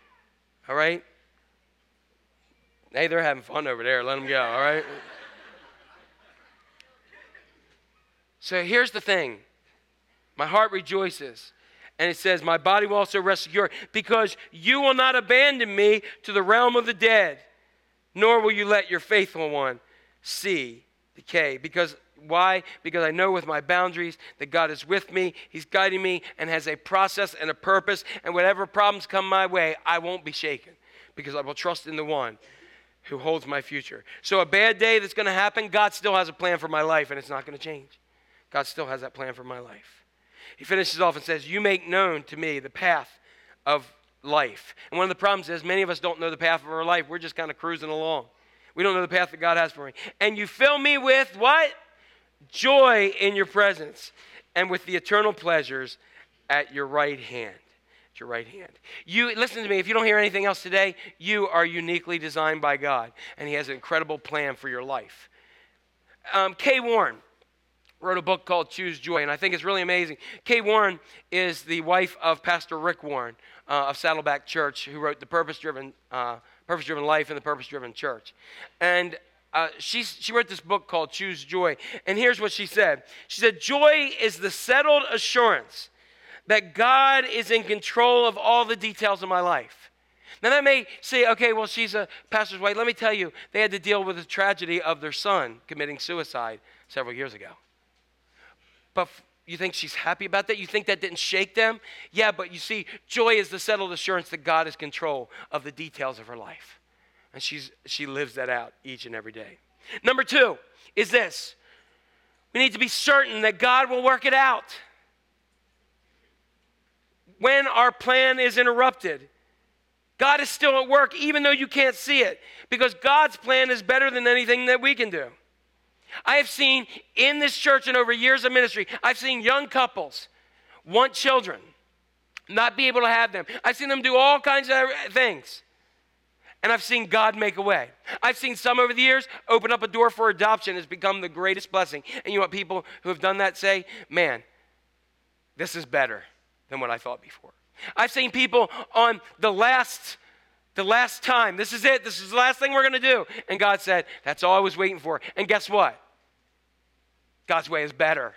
All right? Hey, they're having fun over there. Let them go, all right? So here's the thing. My heart rejoices. And it says, my body will also rest secure, because you will not abandon me to the realm of the dead, nor will you let your faithful one see decay. Because why? Because I know with my boundaries that God is with me, he's guiding me, and has a process and a purpose, and whatever problems come my way, I won't be shaken, because I will trust in the one who holds my future. So a bad day that's going to happen, God still has a plan for my life, and it's not going to change. God still has that plan for my life. He finishes off and says, you make known to me the path of life. And one of the problems is many of us don't know the path of our life. We're just kind of cruising along. We don't know the path that God has for me. And you fill me with what? Joy in your presence, and with the eternal pleasures at your right hand. At your right hand. You, listen to me, if you don't hear anything else today, you are uniquely designed by God, and he has an incredible plan for your life. Kay Warren wrote a book called Choose Joy, and I think it's really amazing. Kay Warren is the wife of Pastor Rick Warren of Saddleback Church, who wrote The Purpose-Driven Life and The Purpose-Driven Church. And she wrote this book called Choose Joy, and here's what she said. She said, joy is the settled assurance that God is in control of all the details of my life. Now that may say, okay, well, she's a pastor's wife. Let me tell you, they had to deal with the tragedy of their son committing suicide several years ago. But you think she's happy about that? You think that didn't shake them? Yeah, but you see, joy is the settled assurance that God is in control of the details of her life. And she lives that out each and every day. Number 2 is this. We need to be certain that God will work it out. When our plan is interrupted, God is still at work even though you can't see it, because God's plan is better than anything that we can do. I have seen in this church and over years of ministry, I've seen young couples want children, not be able to have them. I've seen them do all kinds of things. And I've seen God make a way. I've seen some over the years open up a door for adoption. It's become the greatest blessing. And you know what people who have done that say? Man, this is better than what I thought before. I've seen people on the last time, this is it, this is the last thing we're going to do. And God said, that's all I was waiting for. And guess what? God's way is better.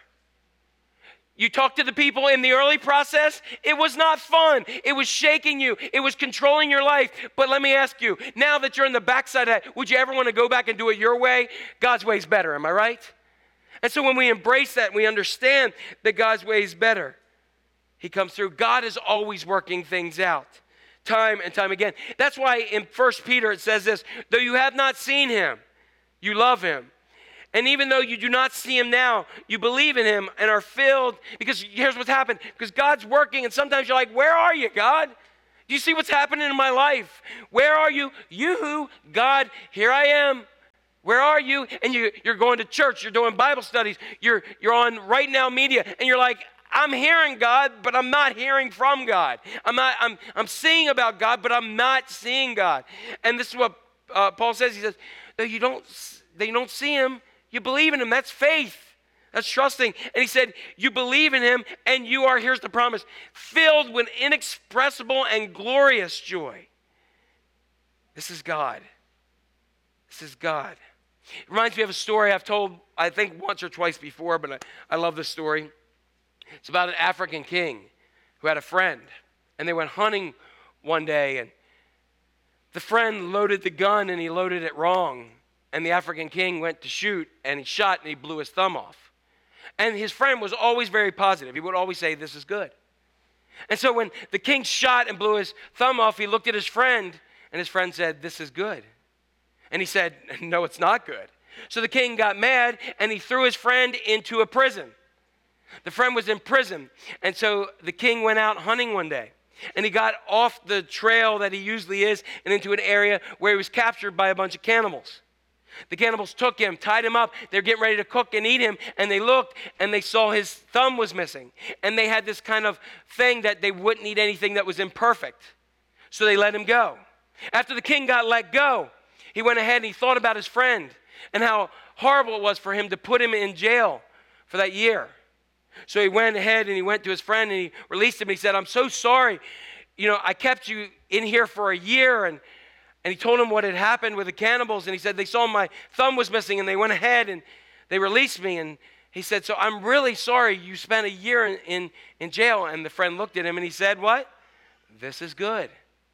You talk to the people in the early process, it was not fun. It was shaking you. It was controlling your life. But let me ask you, now that you're in the backside of that, would you ever want to go back and do it your way? God's way is better, am I right? And so when we embrace that, we understand that God's way is better. He comes through. God is always working things out, time and time again. That's why in 1 Peter it says this, though you have not seen him, you love him. And even though you do not see him now, you believe in him and are filled, because here's what's happened, because God's working, and sometimes you're like, where are you, God? Do you see what's happening in my life? Where are you? You, God, here I am. Where are you? And you're going to church, you're doing Bible studies, you're on Right Now Media, and you're like, I'm hearing God, but I'm not hearing from God. I'm seeing about God, but I'm not seeing God. And this is what Paul says. He says, though you don't see him, you believe in him. That's faith. That's trusting. And he said, you believe in him, and you are, here's the promise, filled with inexpressible and glorious joy. This is God. This is God. It reminds me of a story I've told, I think, once or twice before, but I love this story. It's about an African king who had a friend, and they went hunting one day, and the friend loaded the gun, and he loaded it wrong. And the African king went to shoot, and he shot, and he blew his thumb off. And his friend was always very positive. He would always say, this is good. And so when the king shot and blew his thumb off, he looked at his friend, and his friend said, this is good. And he said, no, it's not good. So the king got mad, and he threw his friend into a prison. The friend was in prison, and so the king went out hunting one day. And he got off the trail that he usually is and into an area where he was captured by a bunch of cannibals. The cannibals took him, tied him up. They're getting ready to cook and eat him. And they looked, and they saw his thumb was missing. And they had this kind of thing that they wouldn't eat anything that was imperfect. So they let him go. After the king got let go, he went ahead and he thought about his friend and how horrible it was for him to put him in jail for that year. So he went ahead and he went to his friend and he released him. He said, I'm so sorry. You know, I kept you in here for a year. And he told him what had happened with the cannibals. And he said, they saw my thumb was missing and they went ahead and they released me. And he said, so I'm really sorry you spent a year in jail. And the friend looked at him and he said, what? This is good.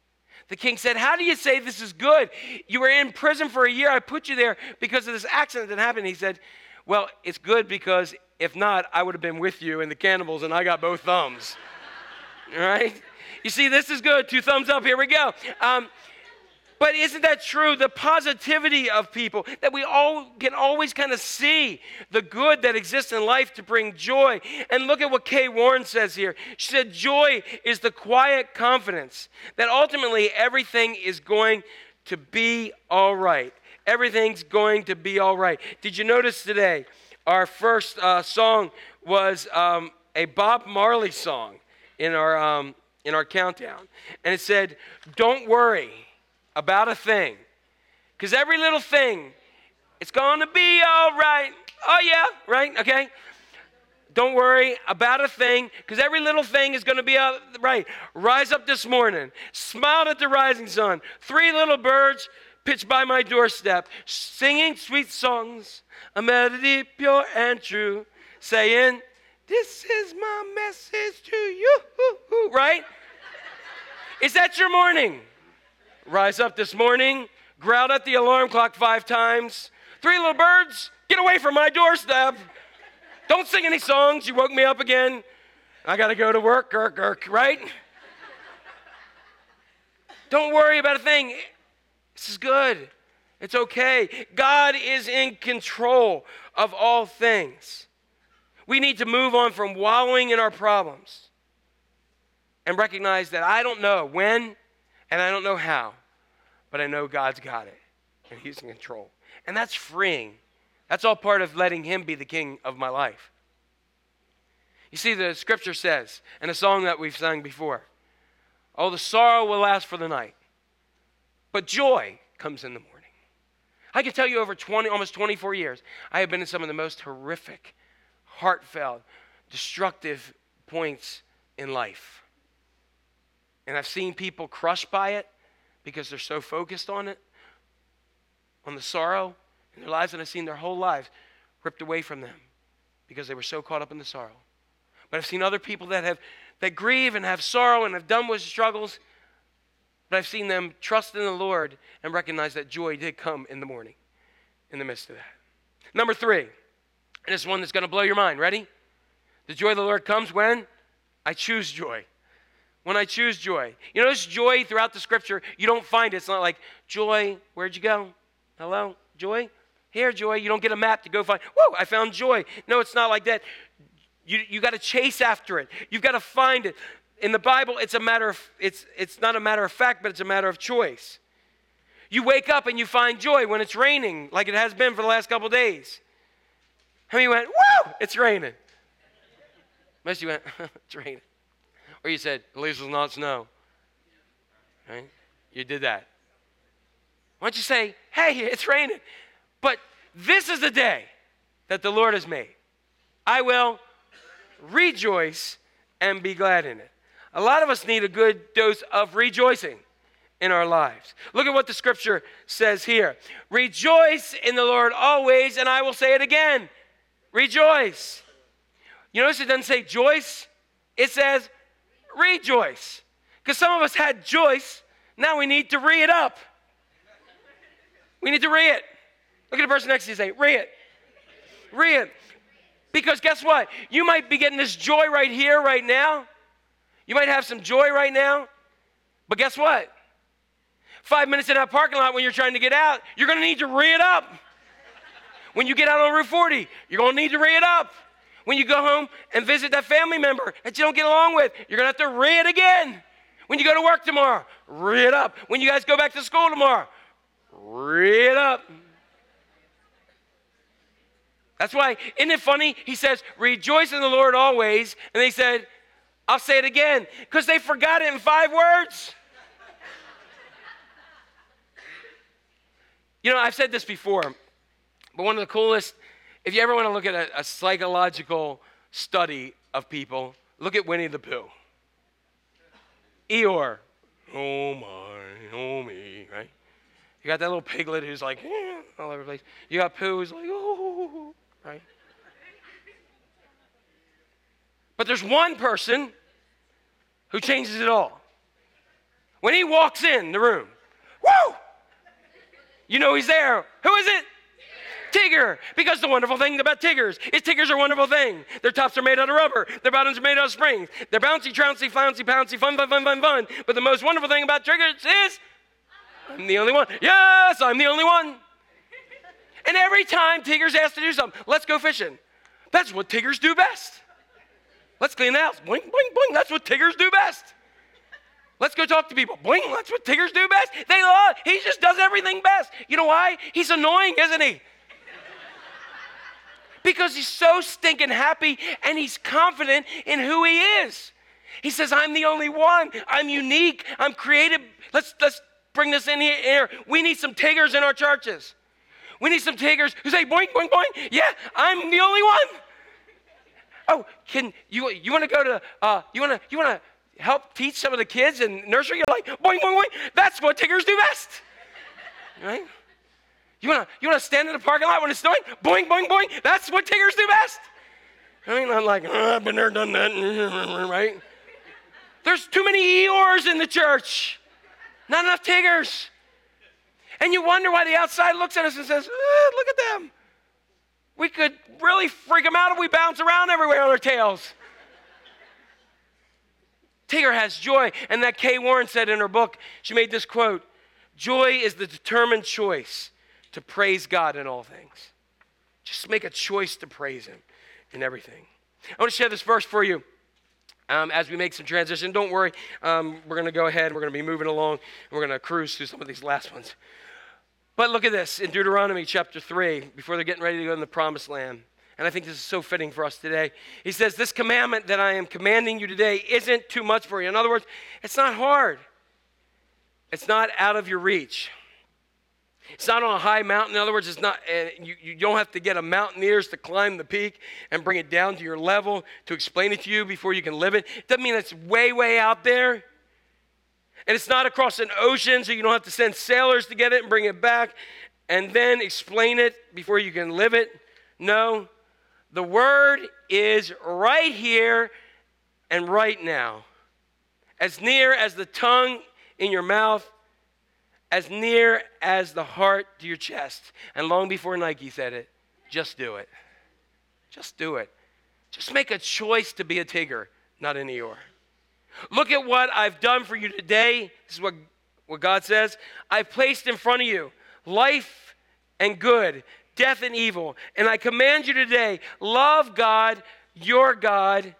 The king said, how do you say this is good? You were in prison for a year. I put you there because of this accident that happened. He said, well, it's good because if not, I would have been with you and the cannibals, and I got both thumbs. All right? You see, this is good. 2 thumbs up. Here we go. But isn't that true? The positivity of people, that we all can always kind of see the good that exists in life to bring joy. And look at what Kay Warren says here. She said, joy is the quiet confidence that ultimately everything is going to be all right. Everything's going to be all right. Did you notice today our first song was a Bob Marley song in our countdown. And it said, don't worry about a thing, because every little thing, it's going to be all right. Oh, yeah, right? Okay. Don't worry about a thing, because every little thing is going to be all right. Rise up this morning, smiled at the rising sun. 3 little birds pitched by my doorstep, singing sweet songs, a melody pure and true, saying, this is my message to you, right? Is that your morning? Rise up this morning, growled at the alarm clock 5 times. 3 little birds, get away from my doorstep. Don't sing any songs, you woke me up again. I gotta go to work, right? Don't worry about a thing. This is good. It's okay. God is in control of all things. We need to move on from wallowing in our problems and recognize that I don't know when and I don't know how, but I know God's got it and He's in control. And that's freeing. That's all part of letting Him be the king of my life. You see, the scripture says, in a song that we've sung before, oh, the sorrow will last for the night, but joy comes in the morning. I can tell you over almost 24 years, I have been in some of the most horrific, heartfelt, destructive points in life. And I've seen people crushed by it because they're so focused on it, on the sorrow in their lives, and I've seen their whole lives ripped away from them because they were so caught up in the sorrow. But I've seen other people that grieve and have sorrow and have done with struggles, but I've seen them trust in the Lord and recognize that joy did come in the morning, in the midst of that. Number 3, and this one that's going to blow your mind. Ready? The joy of the Lord comes when I choose joy. When I choose joy. You notice joy throughout the scripture, you don't find it. It's not like, joy, where'd you go? Hello, joy? Here, joy. You don't get a map to go find, whoa, I found joy. No, it's not like that. You got to chase after it. You've got to find it. In the Bible, it's not a matter of fact, but it's a matter of choice. You wake up and you find joy when it's raining, like it has been for the last couple days. How many went, woo, it's raining? Most of you went, it's raining. Or you said, at least it's not snow. Right? You did that. Why don't you say, hey, it's raining, but this is the day that the Lord has made. I will rejoice and be glad in it. A lot of us need a good dose of rejoicing in our lives. Look at what the scripture says here. Rejoice in the Lord always, and I will say it again. Rejoice. You notice it doesn't say Joyce. It says rejoice. Because some of us had Joyce. Now we need to re it up. We need to re it. Look at the person next to you and say, re it. Re it. Because guess what? You might be getting this joy right here, right now. You might have some joy right now. But guess what? 5 minutes in that parking lot when you're trying to get out, you're going to need to re it up. When you get out on Route 40, you're going to need to re it up. When you go home and visit that family member that you don't get along with, you're going to have to re it again. When you go to work tomorrow, re it up. When you guys go back to school tomorrow, re it up. That's why, isn't it funny? He says, rejoice in the Lord always. And they said, I'll say it again. Because they forgot it in 5 words. You know, I've said this before, but one of the coolest, if you ever want to look at a psychological study of people, look at Winnie the Pooh. Eeyore, oh my, oh me, right? You got that little piglet who's like, all over the place. You got Pooh who's like, oh, right? But there's one person who changes it all. When he walks in the room, woo! You know he's there. Who is it? Tigger. Because the wonderful thing about tigers is tigers are a wonderful thing. Their tops are made out of rubber. Their bottoms are made out of springs. They're bouncy, trouncy, flouncy, pouncy, fun, fun, fun, fun, fun. But the most wonderful thing about tigers is I'm the only one. Yes, I'm the only one. And every time Tigger's asked to do something, let's go fishing. That's what Tiggers do best. Let's clean the house. Boing, boing, boing. That's what Tiggers do best. Let's go talk to people. Boing, that's what Tiggers do best. They love, he just does everything best. You know why? He's annoying, isn't he? Because he's so stinking happy and he's confident in who he is. He says, I'm the only one. I'm unique. I'm creative. Let's bring this in here. We need some Tiggers in our churches. We need some Tiggers who say, boing, boing, boing. Yeah, I'm the only one. Oh, can you want to go to, you want to help teach some of the kids in nursery? You're like, boing, boing, boing. That's what Tiggers do best. Right? You want to stand in the parking lot when it's snowing? Boing, boing, boing. That's what Tiggers do best. I mean, I'm like, I've been there, done that, right? There's too many Eeyores in the church. Not enough Tiggers. And you wonder why the outside looks at us and says, look at them. We could really freak them out if we bounce around everywhere on our tails. Tigger has joy. And that Kay Warren said in her book, she made this quote, joy is the determined choice to praise God in all things. Just make a choice to praise him in everything. I want to share this verse for you as we make some transition. Don't worry. We're going to go ahead. We're going to be moving along. And we're going to cruise through some of these last ones. But look at this in Deuteronomy chapter 3, before they're getting ready to go in the promised land. And I think this is so fitting for us today. He says, this commandment that I am commanding you today isn't too much for you. In other words, it's not hard. It's not out of your reach. It's not on a high mountain. In other words, it's not. You don't have to get a mountaineers to climb the peak and bring it down to your level to explain it to you before you can live it. It doesn't mean it's way, way out there. And it's not across an ocean, so you don't have to send sailors to get it and bring it back and then explain it before you can live it. No, the word is right here and right now. As near as the tongue in your mouth, as near as the heart to your chest. And long before Nike said it, just do it. Just do it. Just make a choice to be a Tigger, not an Eeyore. Look at what I've done for you today. This is what God says. I've placed in front of you life and good, death and evil. And I command you today, love God, your God,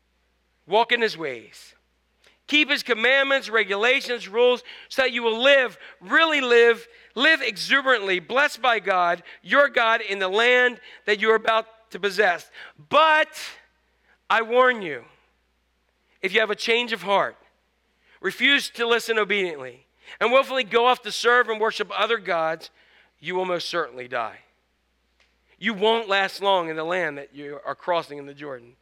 walk in his ways. Keep his commandments, regulations, rules, so that you will live, really live exuberantly, blessed by God, your God, in the land that you are about to possess. But I warn you, if you have a change of heart, refuse to listen obediently, and willfully go off to serve and worship other gods, you will most certainly die. You won't last long in the land that you are crossing in the Jordan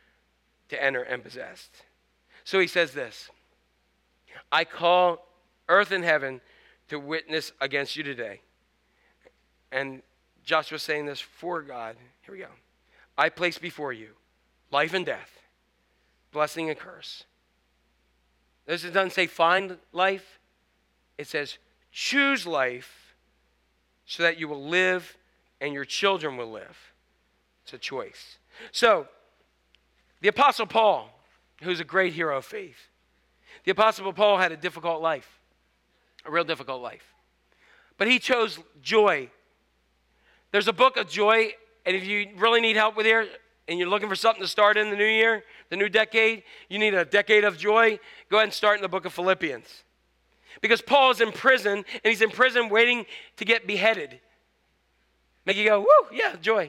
to enter and possess. So he says this, I call earth and heaven to witness against you today. And Joshua's saying this for God. Here we go. I place before you life and death, blessing and curse. This doesn't say find life. It says choose life so that you will live and your children will live. It's a choice. So, the Apostle Paul, who's a great hero of faith. The Apostle Paul had a difficult life, a real difficult life. But he chose joy. There's a book of joy, and if you really need help with here, and you're looking for something to start in the new year, the new decade, you need a decade of joy, go ahead and start in the book of Philippians. Because Paul is in prison, and he's in prison waiting to get beheaded. Make you go, woo, yeah, joy.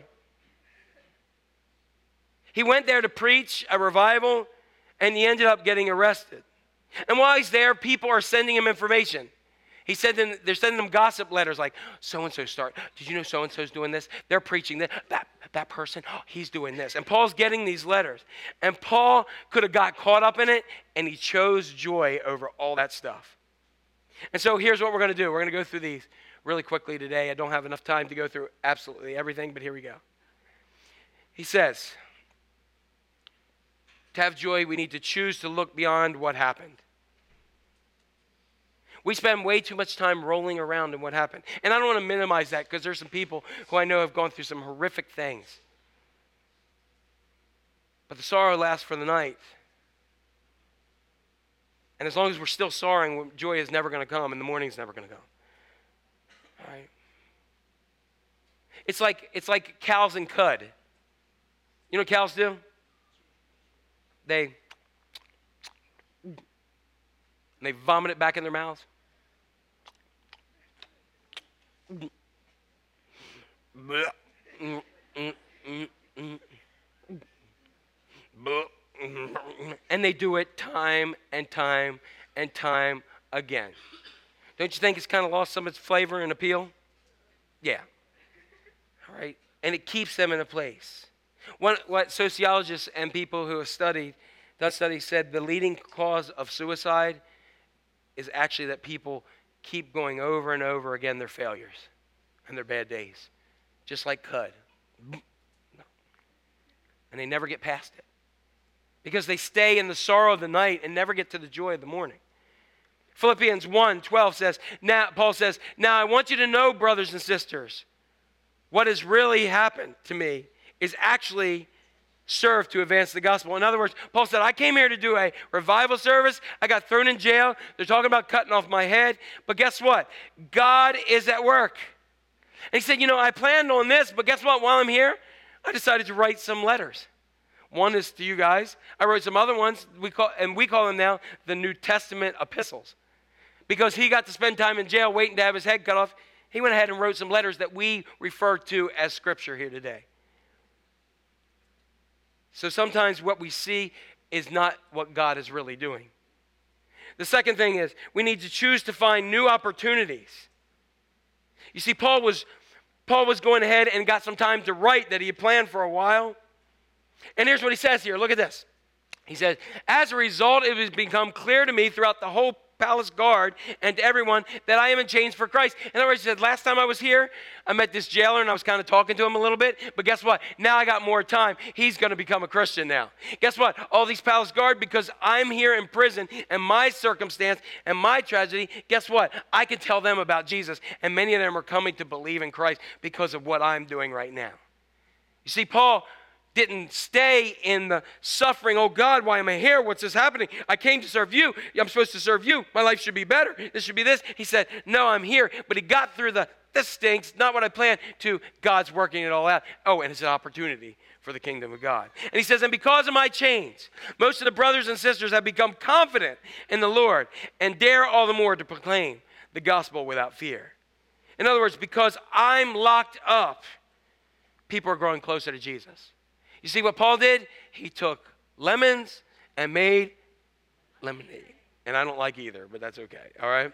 He went there to preach a revival, and he ended up getting arrested. And while he's there, people are sending him information. They're sending him gossip letters like, so-and-so did you know so-and-so's doing this? They're preaching this. That person, he's doing this. And Paul's getting these letters. And Paul could have got caught up in it, and he chose joy over all that stuff. And so here's what we're going to do. We're going to go through these really quickly today. I don't have enough time to go through absolutely everything, but here we go. He says, to have joy, we need to choose to look beyond what happened. We spend way too much time rolling around in what happened. And I don't want to minimize that because there's some people who I know have gone through some horrific things. But the sorrow lasts for the night. And as long as we're still sorrowing, joy is never going to come and the morning's never going to come. All right? It's like cows and cud. You know what cows do? They vomit it back in their mouths. And they do it time and time and time again. Don't you think it's kind of lost some of its flavor and appeal? Yeah. All right. And it keeps them in a place. What sociologists and people who have done studies said the leading cause of suicide is actually that people keep going over and over again their failures and their bad days. Just like cud. And they never get past it. Because they stay in the sorrow of the night and never get to the joy of the morning. Philippians 1:12 says, Paul says, now I want you to know, brothers and sisters, what has really happened to me is actually served to advance the gospel. In other words, Paul said, I came here to do a revival service. I got thrown in jail. They're talking about cutting off my head. But guess what? God is at work. And he said, I planned on this, but guess what? While I'm here, I decided to write some letters. One is to you guys. I wrote some other ones, we call them now the New Testament epistles. Because he got to spend time in jail waiting to have his head cut off, he went ahead and wrote some letters that we refer to as Scripture here today. So sometimes what we see is not what God is really doing. The second thing is we need to choose to find new opportunities. You see, Paul was going ahead and got some time to write that he had planned for a while. And here's what he says here. Look at this. He says, as a result, it has become clear to me throughout the whole palace guard and to everyone that I am in chains for Christ. In other words, he said, last time I was here, I met this jailer and I was kind of talking to him a little bit. But guess what? Now I got more time. He's going to become a Christian now. Guess what? All these palace guard, because I'm here in prison and my circumstance and my tragedy, guess what? I can tell them about Jesus. And many of them are coming to believe in Christ because of what I'm doing right now. You see, Paul didn't stay in the suffering. Oh God, why am I here? What's this happening? I came to serve you. I'm supposed to serve you. My life should be better. This should be this. He said, no, I'm here. But he got through this stinks, not what I planned, to God's working it all out. Oh, and it's an opportunity for the kingdom of God. And he says, and because of my chains, most of the brothers and sisters have become confident in the Lord and dare all the more to proclaim the gospel without fear. In other words, because I'm locked up, people are growing closer to Jesus. You see what Paul did? He took lemons and made lemonade. And I don't like either, but that's okay, all right?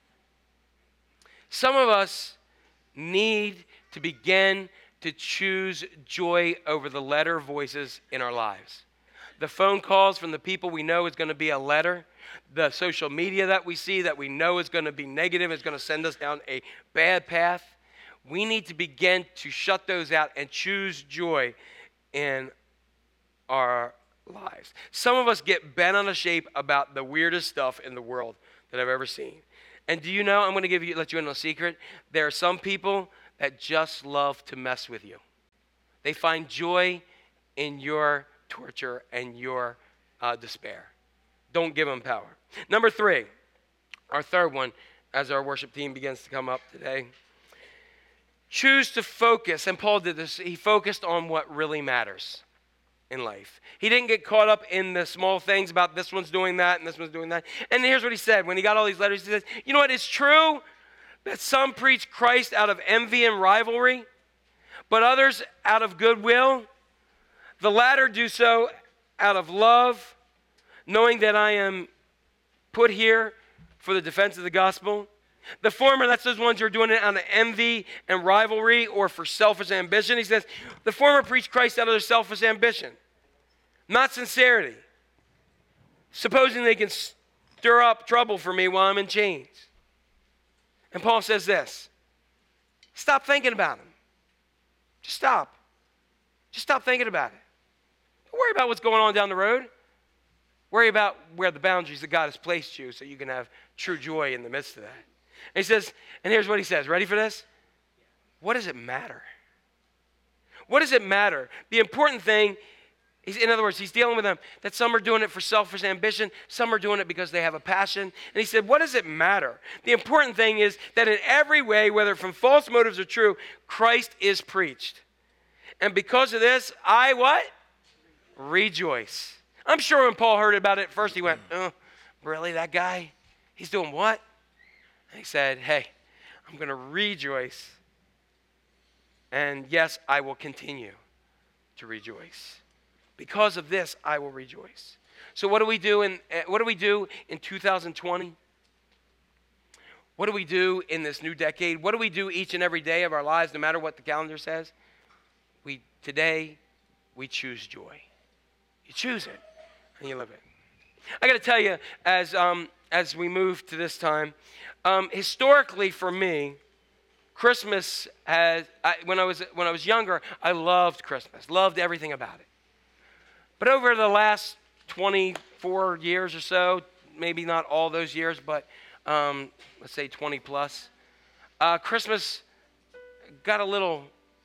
Some of us need to begin to choose joy over the letter voices in our lives. The phone calls from the people we know is going to be a letter. The social media that we see that we know is going to be negative, is going to send us down a bad path. We need to begin to shut those out and choose joy in our lives. Some of us get bent on a shape about the weirdest stuff in the world that I've ever seen. And do you know, I'm going to let you in on a secret. There are some people that just love to mess with you. They find joy in your torture and your despair. Don't give them power. Number 3, our third one, as our worship team begins to come up today. Choose to focus, and Paul did this, he focused on what really matters in life. He didn't get caught up in the small things about this one's doing that and this one's doing that. And here's what he said when he got all these letters. He says, you know what, it's true that some preach Christ out of envy and rivalry, but others out of goodwill. The latter do so out of love, knowing that I am put here for the defense of the gospel. The former, that's those ones who are doing it out of envy and rivalry or for selfish ambition. He says, the former preach Christ out of their selfish ambition, not sincerity, supposing they can stir up trouble for me while I'm in chains. And Paul says this, stop thinking about him. Just stop. Just stop thinking about it. Don't worry about what's going on down the road. Worry about where the boundaries that God has placed you so you can have true joy in the midst of that. And he says, and here's what he says. Ready for this? What does it matter? What does it matter? The important thing, in other words, he's dealing with them, that some are doing it for selfish ambition, some are doing it because they have a passion. And he said, what does it matter? The important thing is that in every way, whether from false motives or true, Christ is preached. And because of this, I what? Rejoice. I'm sure when Paul heard about it at first, he went, oh, really, that guy? He's doing what? And he said, hey, I'm going to rejoice. And yes, I will continue to rejoice. Because of this, I will rejoice. So what do we do in 2020? What do we do in this new decade? What do we do each and every day of our lives, no matter what the calendar says? Today, we choose joy. You choose it, and you live it. I got to tell you, as we move to this time, historically for me, Christmas when I was younger, I loved Christmas, loved everything about it. But over the last 24 years or so, maybe not all those years, but let's say 20 plus, Christmas got a little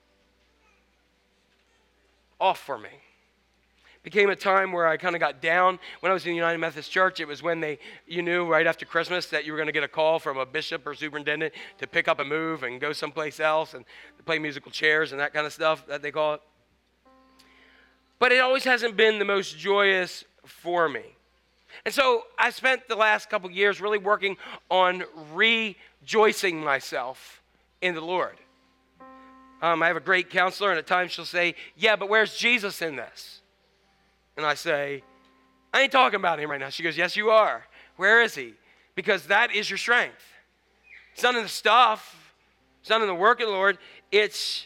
off for me. Became a time where I kind of got down. When I was in the United Methodist Church, it was when you knew right after Christmas that you were going to get a call from a bishop or superintendent to pick up and move and go someplace else and play musical chairs and that kind of stuff that they call it. But it always hasn't been the most joyous for me. And so I spent the last couple of years really working on rejoicing myself in the Lord. I have a great counselor, and at times she'll say, yeah, but where's Jesus in this? And I say, I ain't talking about him right now. She goes, yes, you are. Where is he? Because that is your strength. It's not in the stuff. It's not in the work of the Lord. It's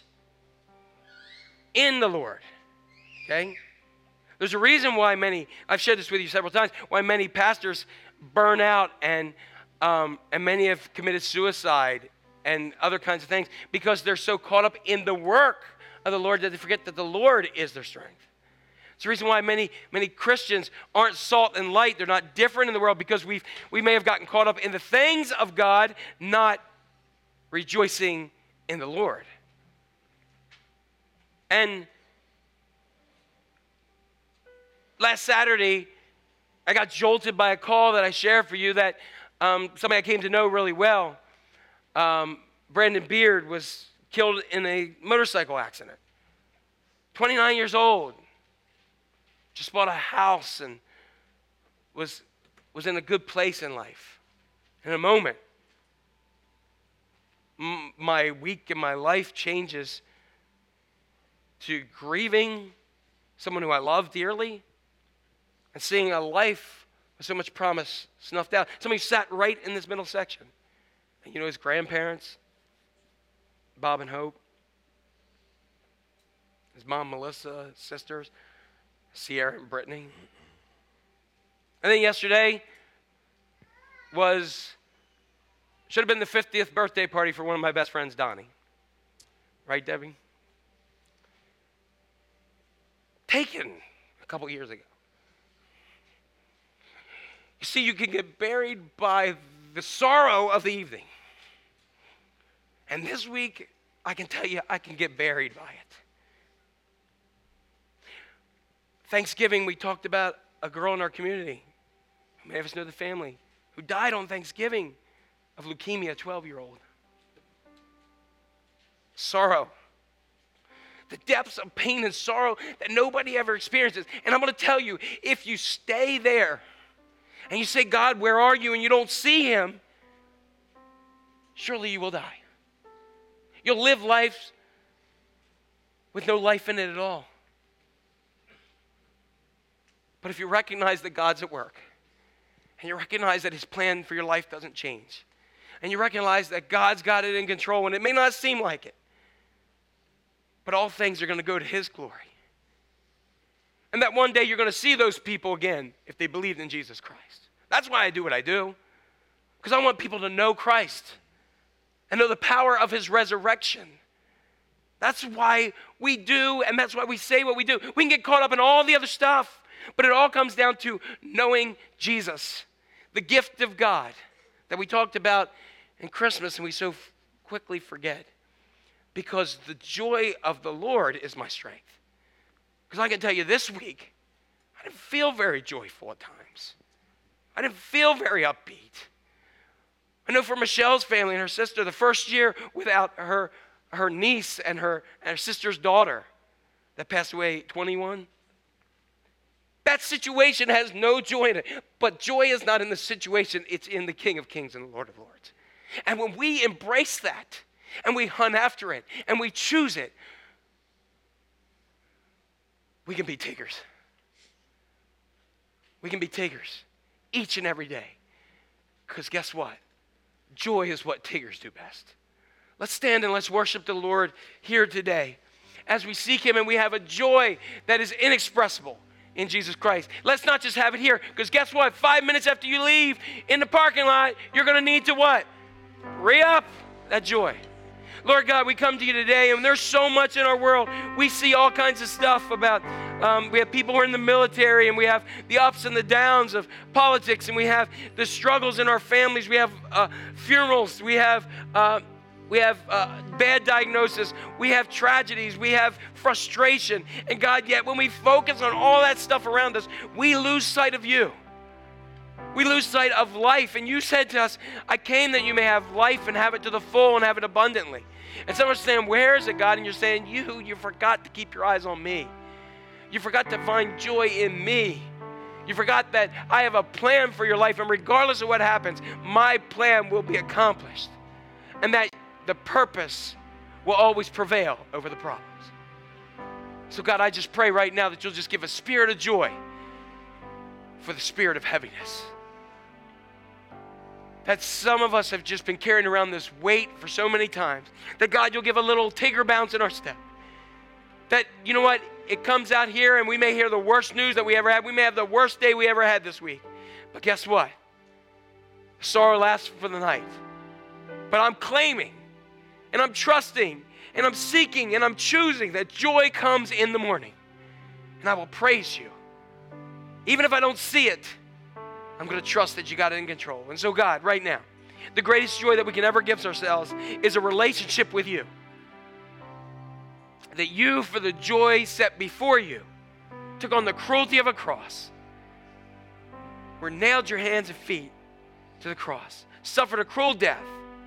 in the Lord. Okay? There's a reason why I've shared this with you several times, why many pastors burn out and many have committed suicide and other kinds of things because they're so caught up in the work of the Lord that they forget that the Lord is their strength. It's the reason why many Christians aren't salt and light. They're not different in the world because we may have gotten caught up in the things of God, not rejoicing in the Lord. And last Saturday, I got jolted by a call that I shared for you that somebody I came to know really well, Brandon Beard, was killed in a motorcycle accident. 29 years old. Just bought a house and was in a good place in life. In a moment, my week and my life changes to grieving someone who I love dearly and seeing a life with so much promise snuffed out. Somebody sat right in this middle section. And you know his grandparents, Bob and Hope, his mom Melissa, his sisters, Sierra and Brittany. And then yesterday should have been the 50th birthday party for one of my best friends, Donnie. Right, Debbie? Taken a couple years ago. You see, you can get buried by the sorrow of the evening. And this week, I can tell you, I can get buried by it. Thanksgiving, we talked about a girl in our community, many of us know the family, who died on Thanksgiving of leukemia, a 12-year-old. Sorrow. The depths of pain and sorrow that nobody ever experiences. And I'm going to tell you, if you stay there and you say, God, where are you? And you don't see him, surely you will die. You'll live life with no life in it at all. But if you recognize that God's at work, and you recognize that his plan for your life doesn't change, and you recognize that God's got it in control, and it may not seem like it, but all things are going to go to his glory. And that one day you're going to see those people again if they believed in Jesus Christ. That's why I do what I do, because I want people to know Christ and know the power of his resurrection. That's why we do, and that's why we say what we do. We can get caught up in all the other stuff. But it all comes down to knowing Jesus, the gift of God that we talked about in Christmas and we so quickly forget. Because the joy of the Lord is my strength. Because I can tell you this week, I didn't feel very joyful at times. I didn't feel very upbeat. I know for Michelle's family and her sister, the first year without her niece and her sister's daughter that passed away at 21, that situation has no joy in it. But joy is not in the situation, it's in the King of Kings and the Lord of Lords. And when we embrace that, and we hunt after it, and we choose it, we can be takers. We can be takers each and every day. Because guess what? Joy is what takers do best. Let's stand and let's worship the Lord here today as we seek him and we have a joy that is inexpressible in Jesus Christ. Let's not just have it here, because guess what? 5 minutes after you leave in the parking lot, you're going to need to what? Re-up that joy. Lord God, we come to you today, and there's so much in our world. We see all kinds of stuff about, we have people who are in the military, and we have the ups and the downs of politics, and we have the struggles in our families. We have funerals. We have bad diagnosis. We have tragedies. We have frustration. And God, yet when we focus on all that stuff around us, we lose sight of you. We lose sight of life. And you said to us, I came that you may have life and have it to the full and have it abundantly. And someone's saying, where is it, God? And you're saying, you forgot to keep your eyes on me. You forgot to find joy in me. You forgot that I have a plan for your life. And regardless of what happens, my plan will be accomplished. And that the purpose will always prevail over the problems. So God, I just pray right now that you'll just give a spirit of joy for the spirit of heaviness. That some of us have just been carrying around this weight for so many times. That God, you'll give a little Tigger bounce in our step. That, you know what, it comes out here and we may hear the worst news that we ever had. We may have the worst day we ever had this week. But guess what? Sorrow lasts for the night. But I'm claiming and I'm trusting and I'm seeking and I'm choosing that joy comes in the morning. And I will praise you. Even if I don't see it, I'm going to trust that you got it in control. And so God, right now, the greatest joy that we can ever give ourselves is a relationship with you. That you, for the joy set before you, took on the cruelty of a cross, where nailed your hands and feet to the cross, suffered a cruel death,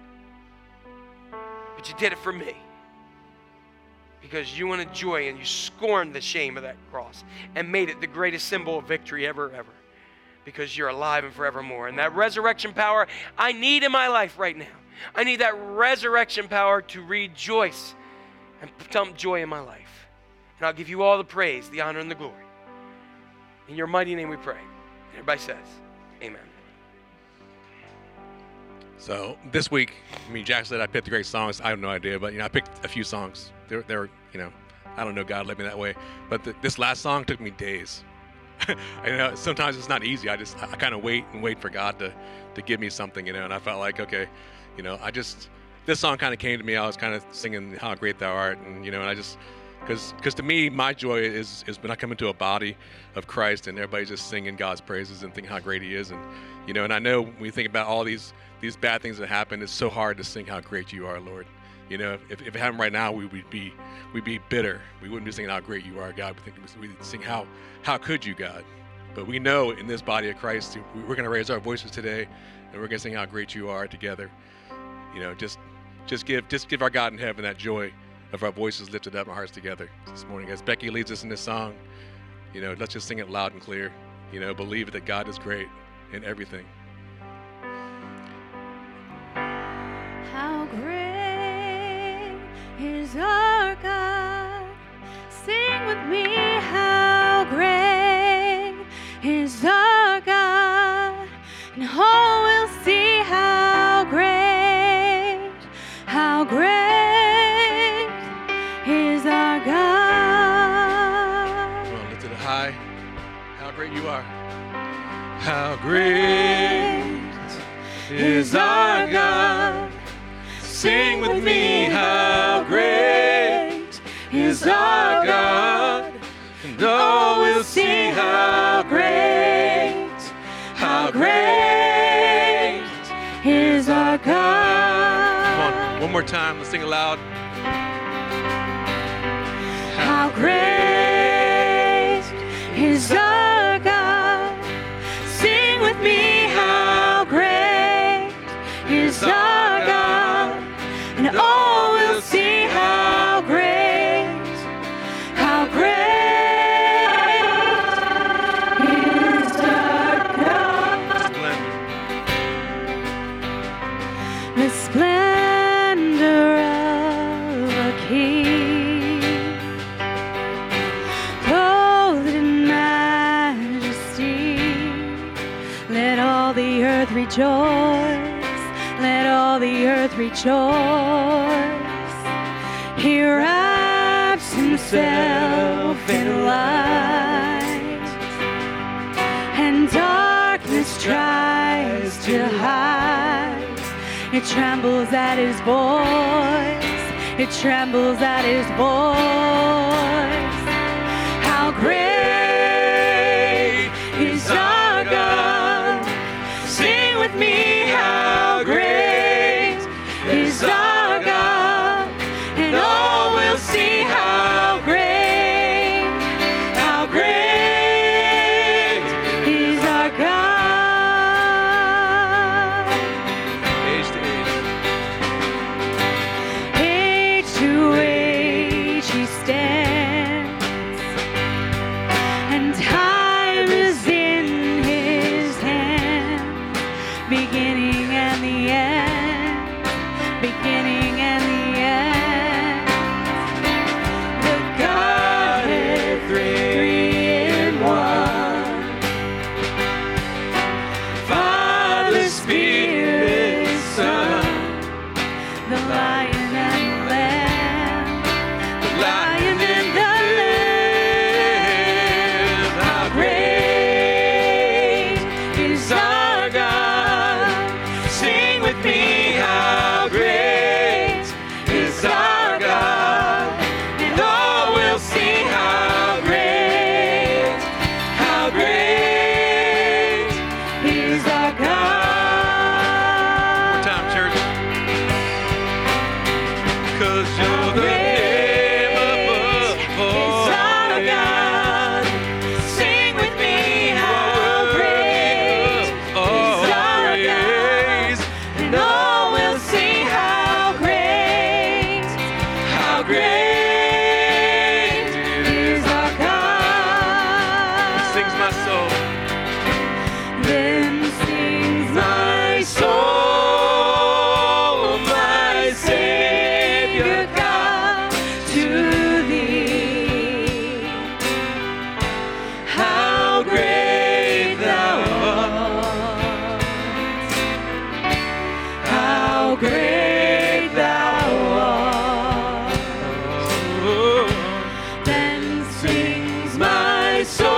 but you did it for me. Because you wanted joy and you scorned the shame of that cross and made it the greatest symbol of victory ever. Because you're alive and forevermore. And that resurrection power I need in my life right now. I need that resurrection power to rejoice and dump joy in my life. And I'll give you all the praise, the honor, and the glory. In your mighty name we pray. Everybody says, amen. So this week, Jack said I picked the great songs. I have no idea, but I picked a few songs. They're I don't know, God led me that way. But this last song took me days. Sometimes it's not easy. I kind of wait for God to give me something, and I felt like, okay, this song kind of came to me. I was kind of singing How Great Thou Art, and and I just, because to me, my joy is when I come into a body of Christ and everybody's just singing God's praises and thinking how great he is, and and I know when we think about all these bad things that happen, it's so hard to sing how great you are, Lord. If it happened right now, we'd be bitter. We wouldn't be singing how great you are, God. We'd sing how could you, God? But we know in this body of Christ, we're going to raise our voices today, and we're going to sing how great you are together. Just give our God in heaven that joy of our voices lifted up, our hearts together this morning. As Becky leads us in this song, let's just sing it loud and clear. Believe that God is great in everything. How great is our God? Sing with me, how great is our God? And all will see how great is our God. Come on, lift it high. How great you are. How great is our God? Sing with me, how great is our God? And all will see how great is our God. Come on, one more time. Let's sing aloud. How great is our God. Sing with me, how great is our God. And all will see how great is our God. The splendor of a king, clothed in majesty. Let all the earth rejoice. Let all the earth rejoice. He wraps himself in light, and darkness tries to hide. It trembles at his voice. It trembles at his voice. How great is our God. Sing with me, how great is our God. And all will see how great is our God. Age to age. Age to age he stands, and time is in his hand. Beginning and the end, beginning and the end. The Godhead, three in one. Father, Spirit, Son. The Lion and the Lamb, the Lion and the Lamb. How great is our God. Sing with me, how great is our God. And all will see how great is our God. One time, church. 'Cause you're the name above all Is our God. Sing with me, how great is our God. And all will see how great is our God. Sings my soul. Then sings my soul, my Savior God, to thee. How great thou art! How great thou art! Then sings my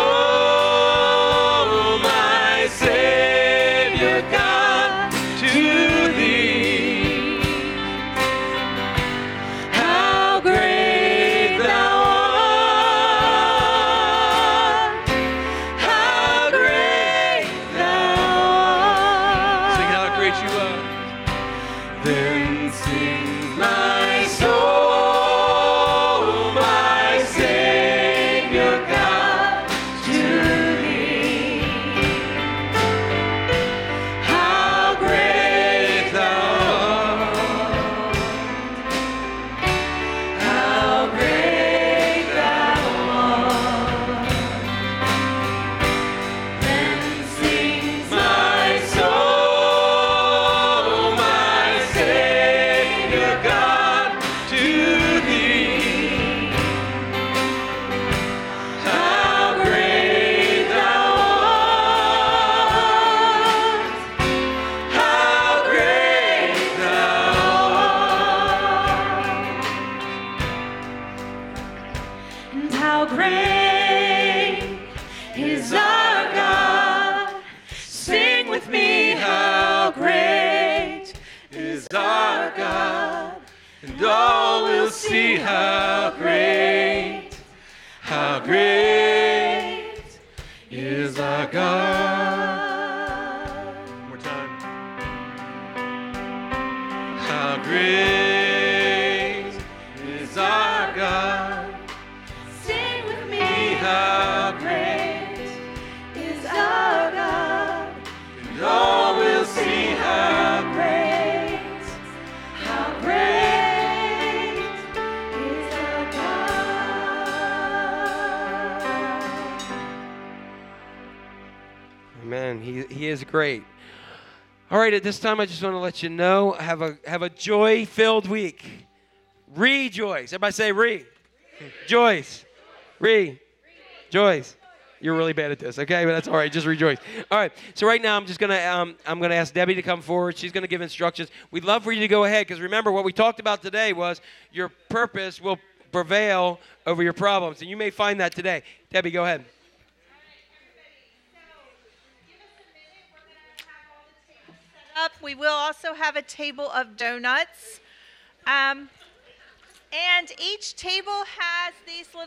soul, my Savior God, to thee. How great thou art! How great thou art! Sing how great you are. Then sings my soul, my Savior God, to thee. How great thou art! How great thou art! Then sings my soul, my Savior God, to thee. How great thou art! How great thou art! And how great is our God. Sing with me, how great is our God. And all will see how great God. One more time. How great is our God. Sing with me, How great is our God. and all will see how Great, how great is our God. Amen. He is great. All right, at this time, I just want to let you know, have a joy-filled week. Rejoice. Everybody say Joyce. Joyce. You're really bad at this, okay? But that's all right. Just rejoice. All right. So right now, I'm gonna ask Debbie to come forward. She's gonna give instructions. We'd love for you to go ahead, because remember what we talked about today was your purpose will prevail over your problems, and you may find that today. Debbie, go ahead. Up. We will also have a table of donuts. And each table has these little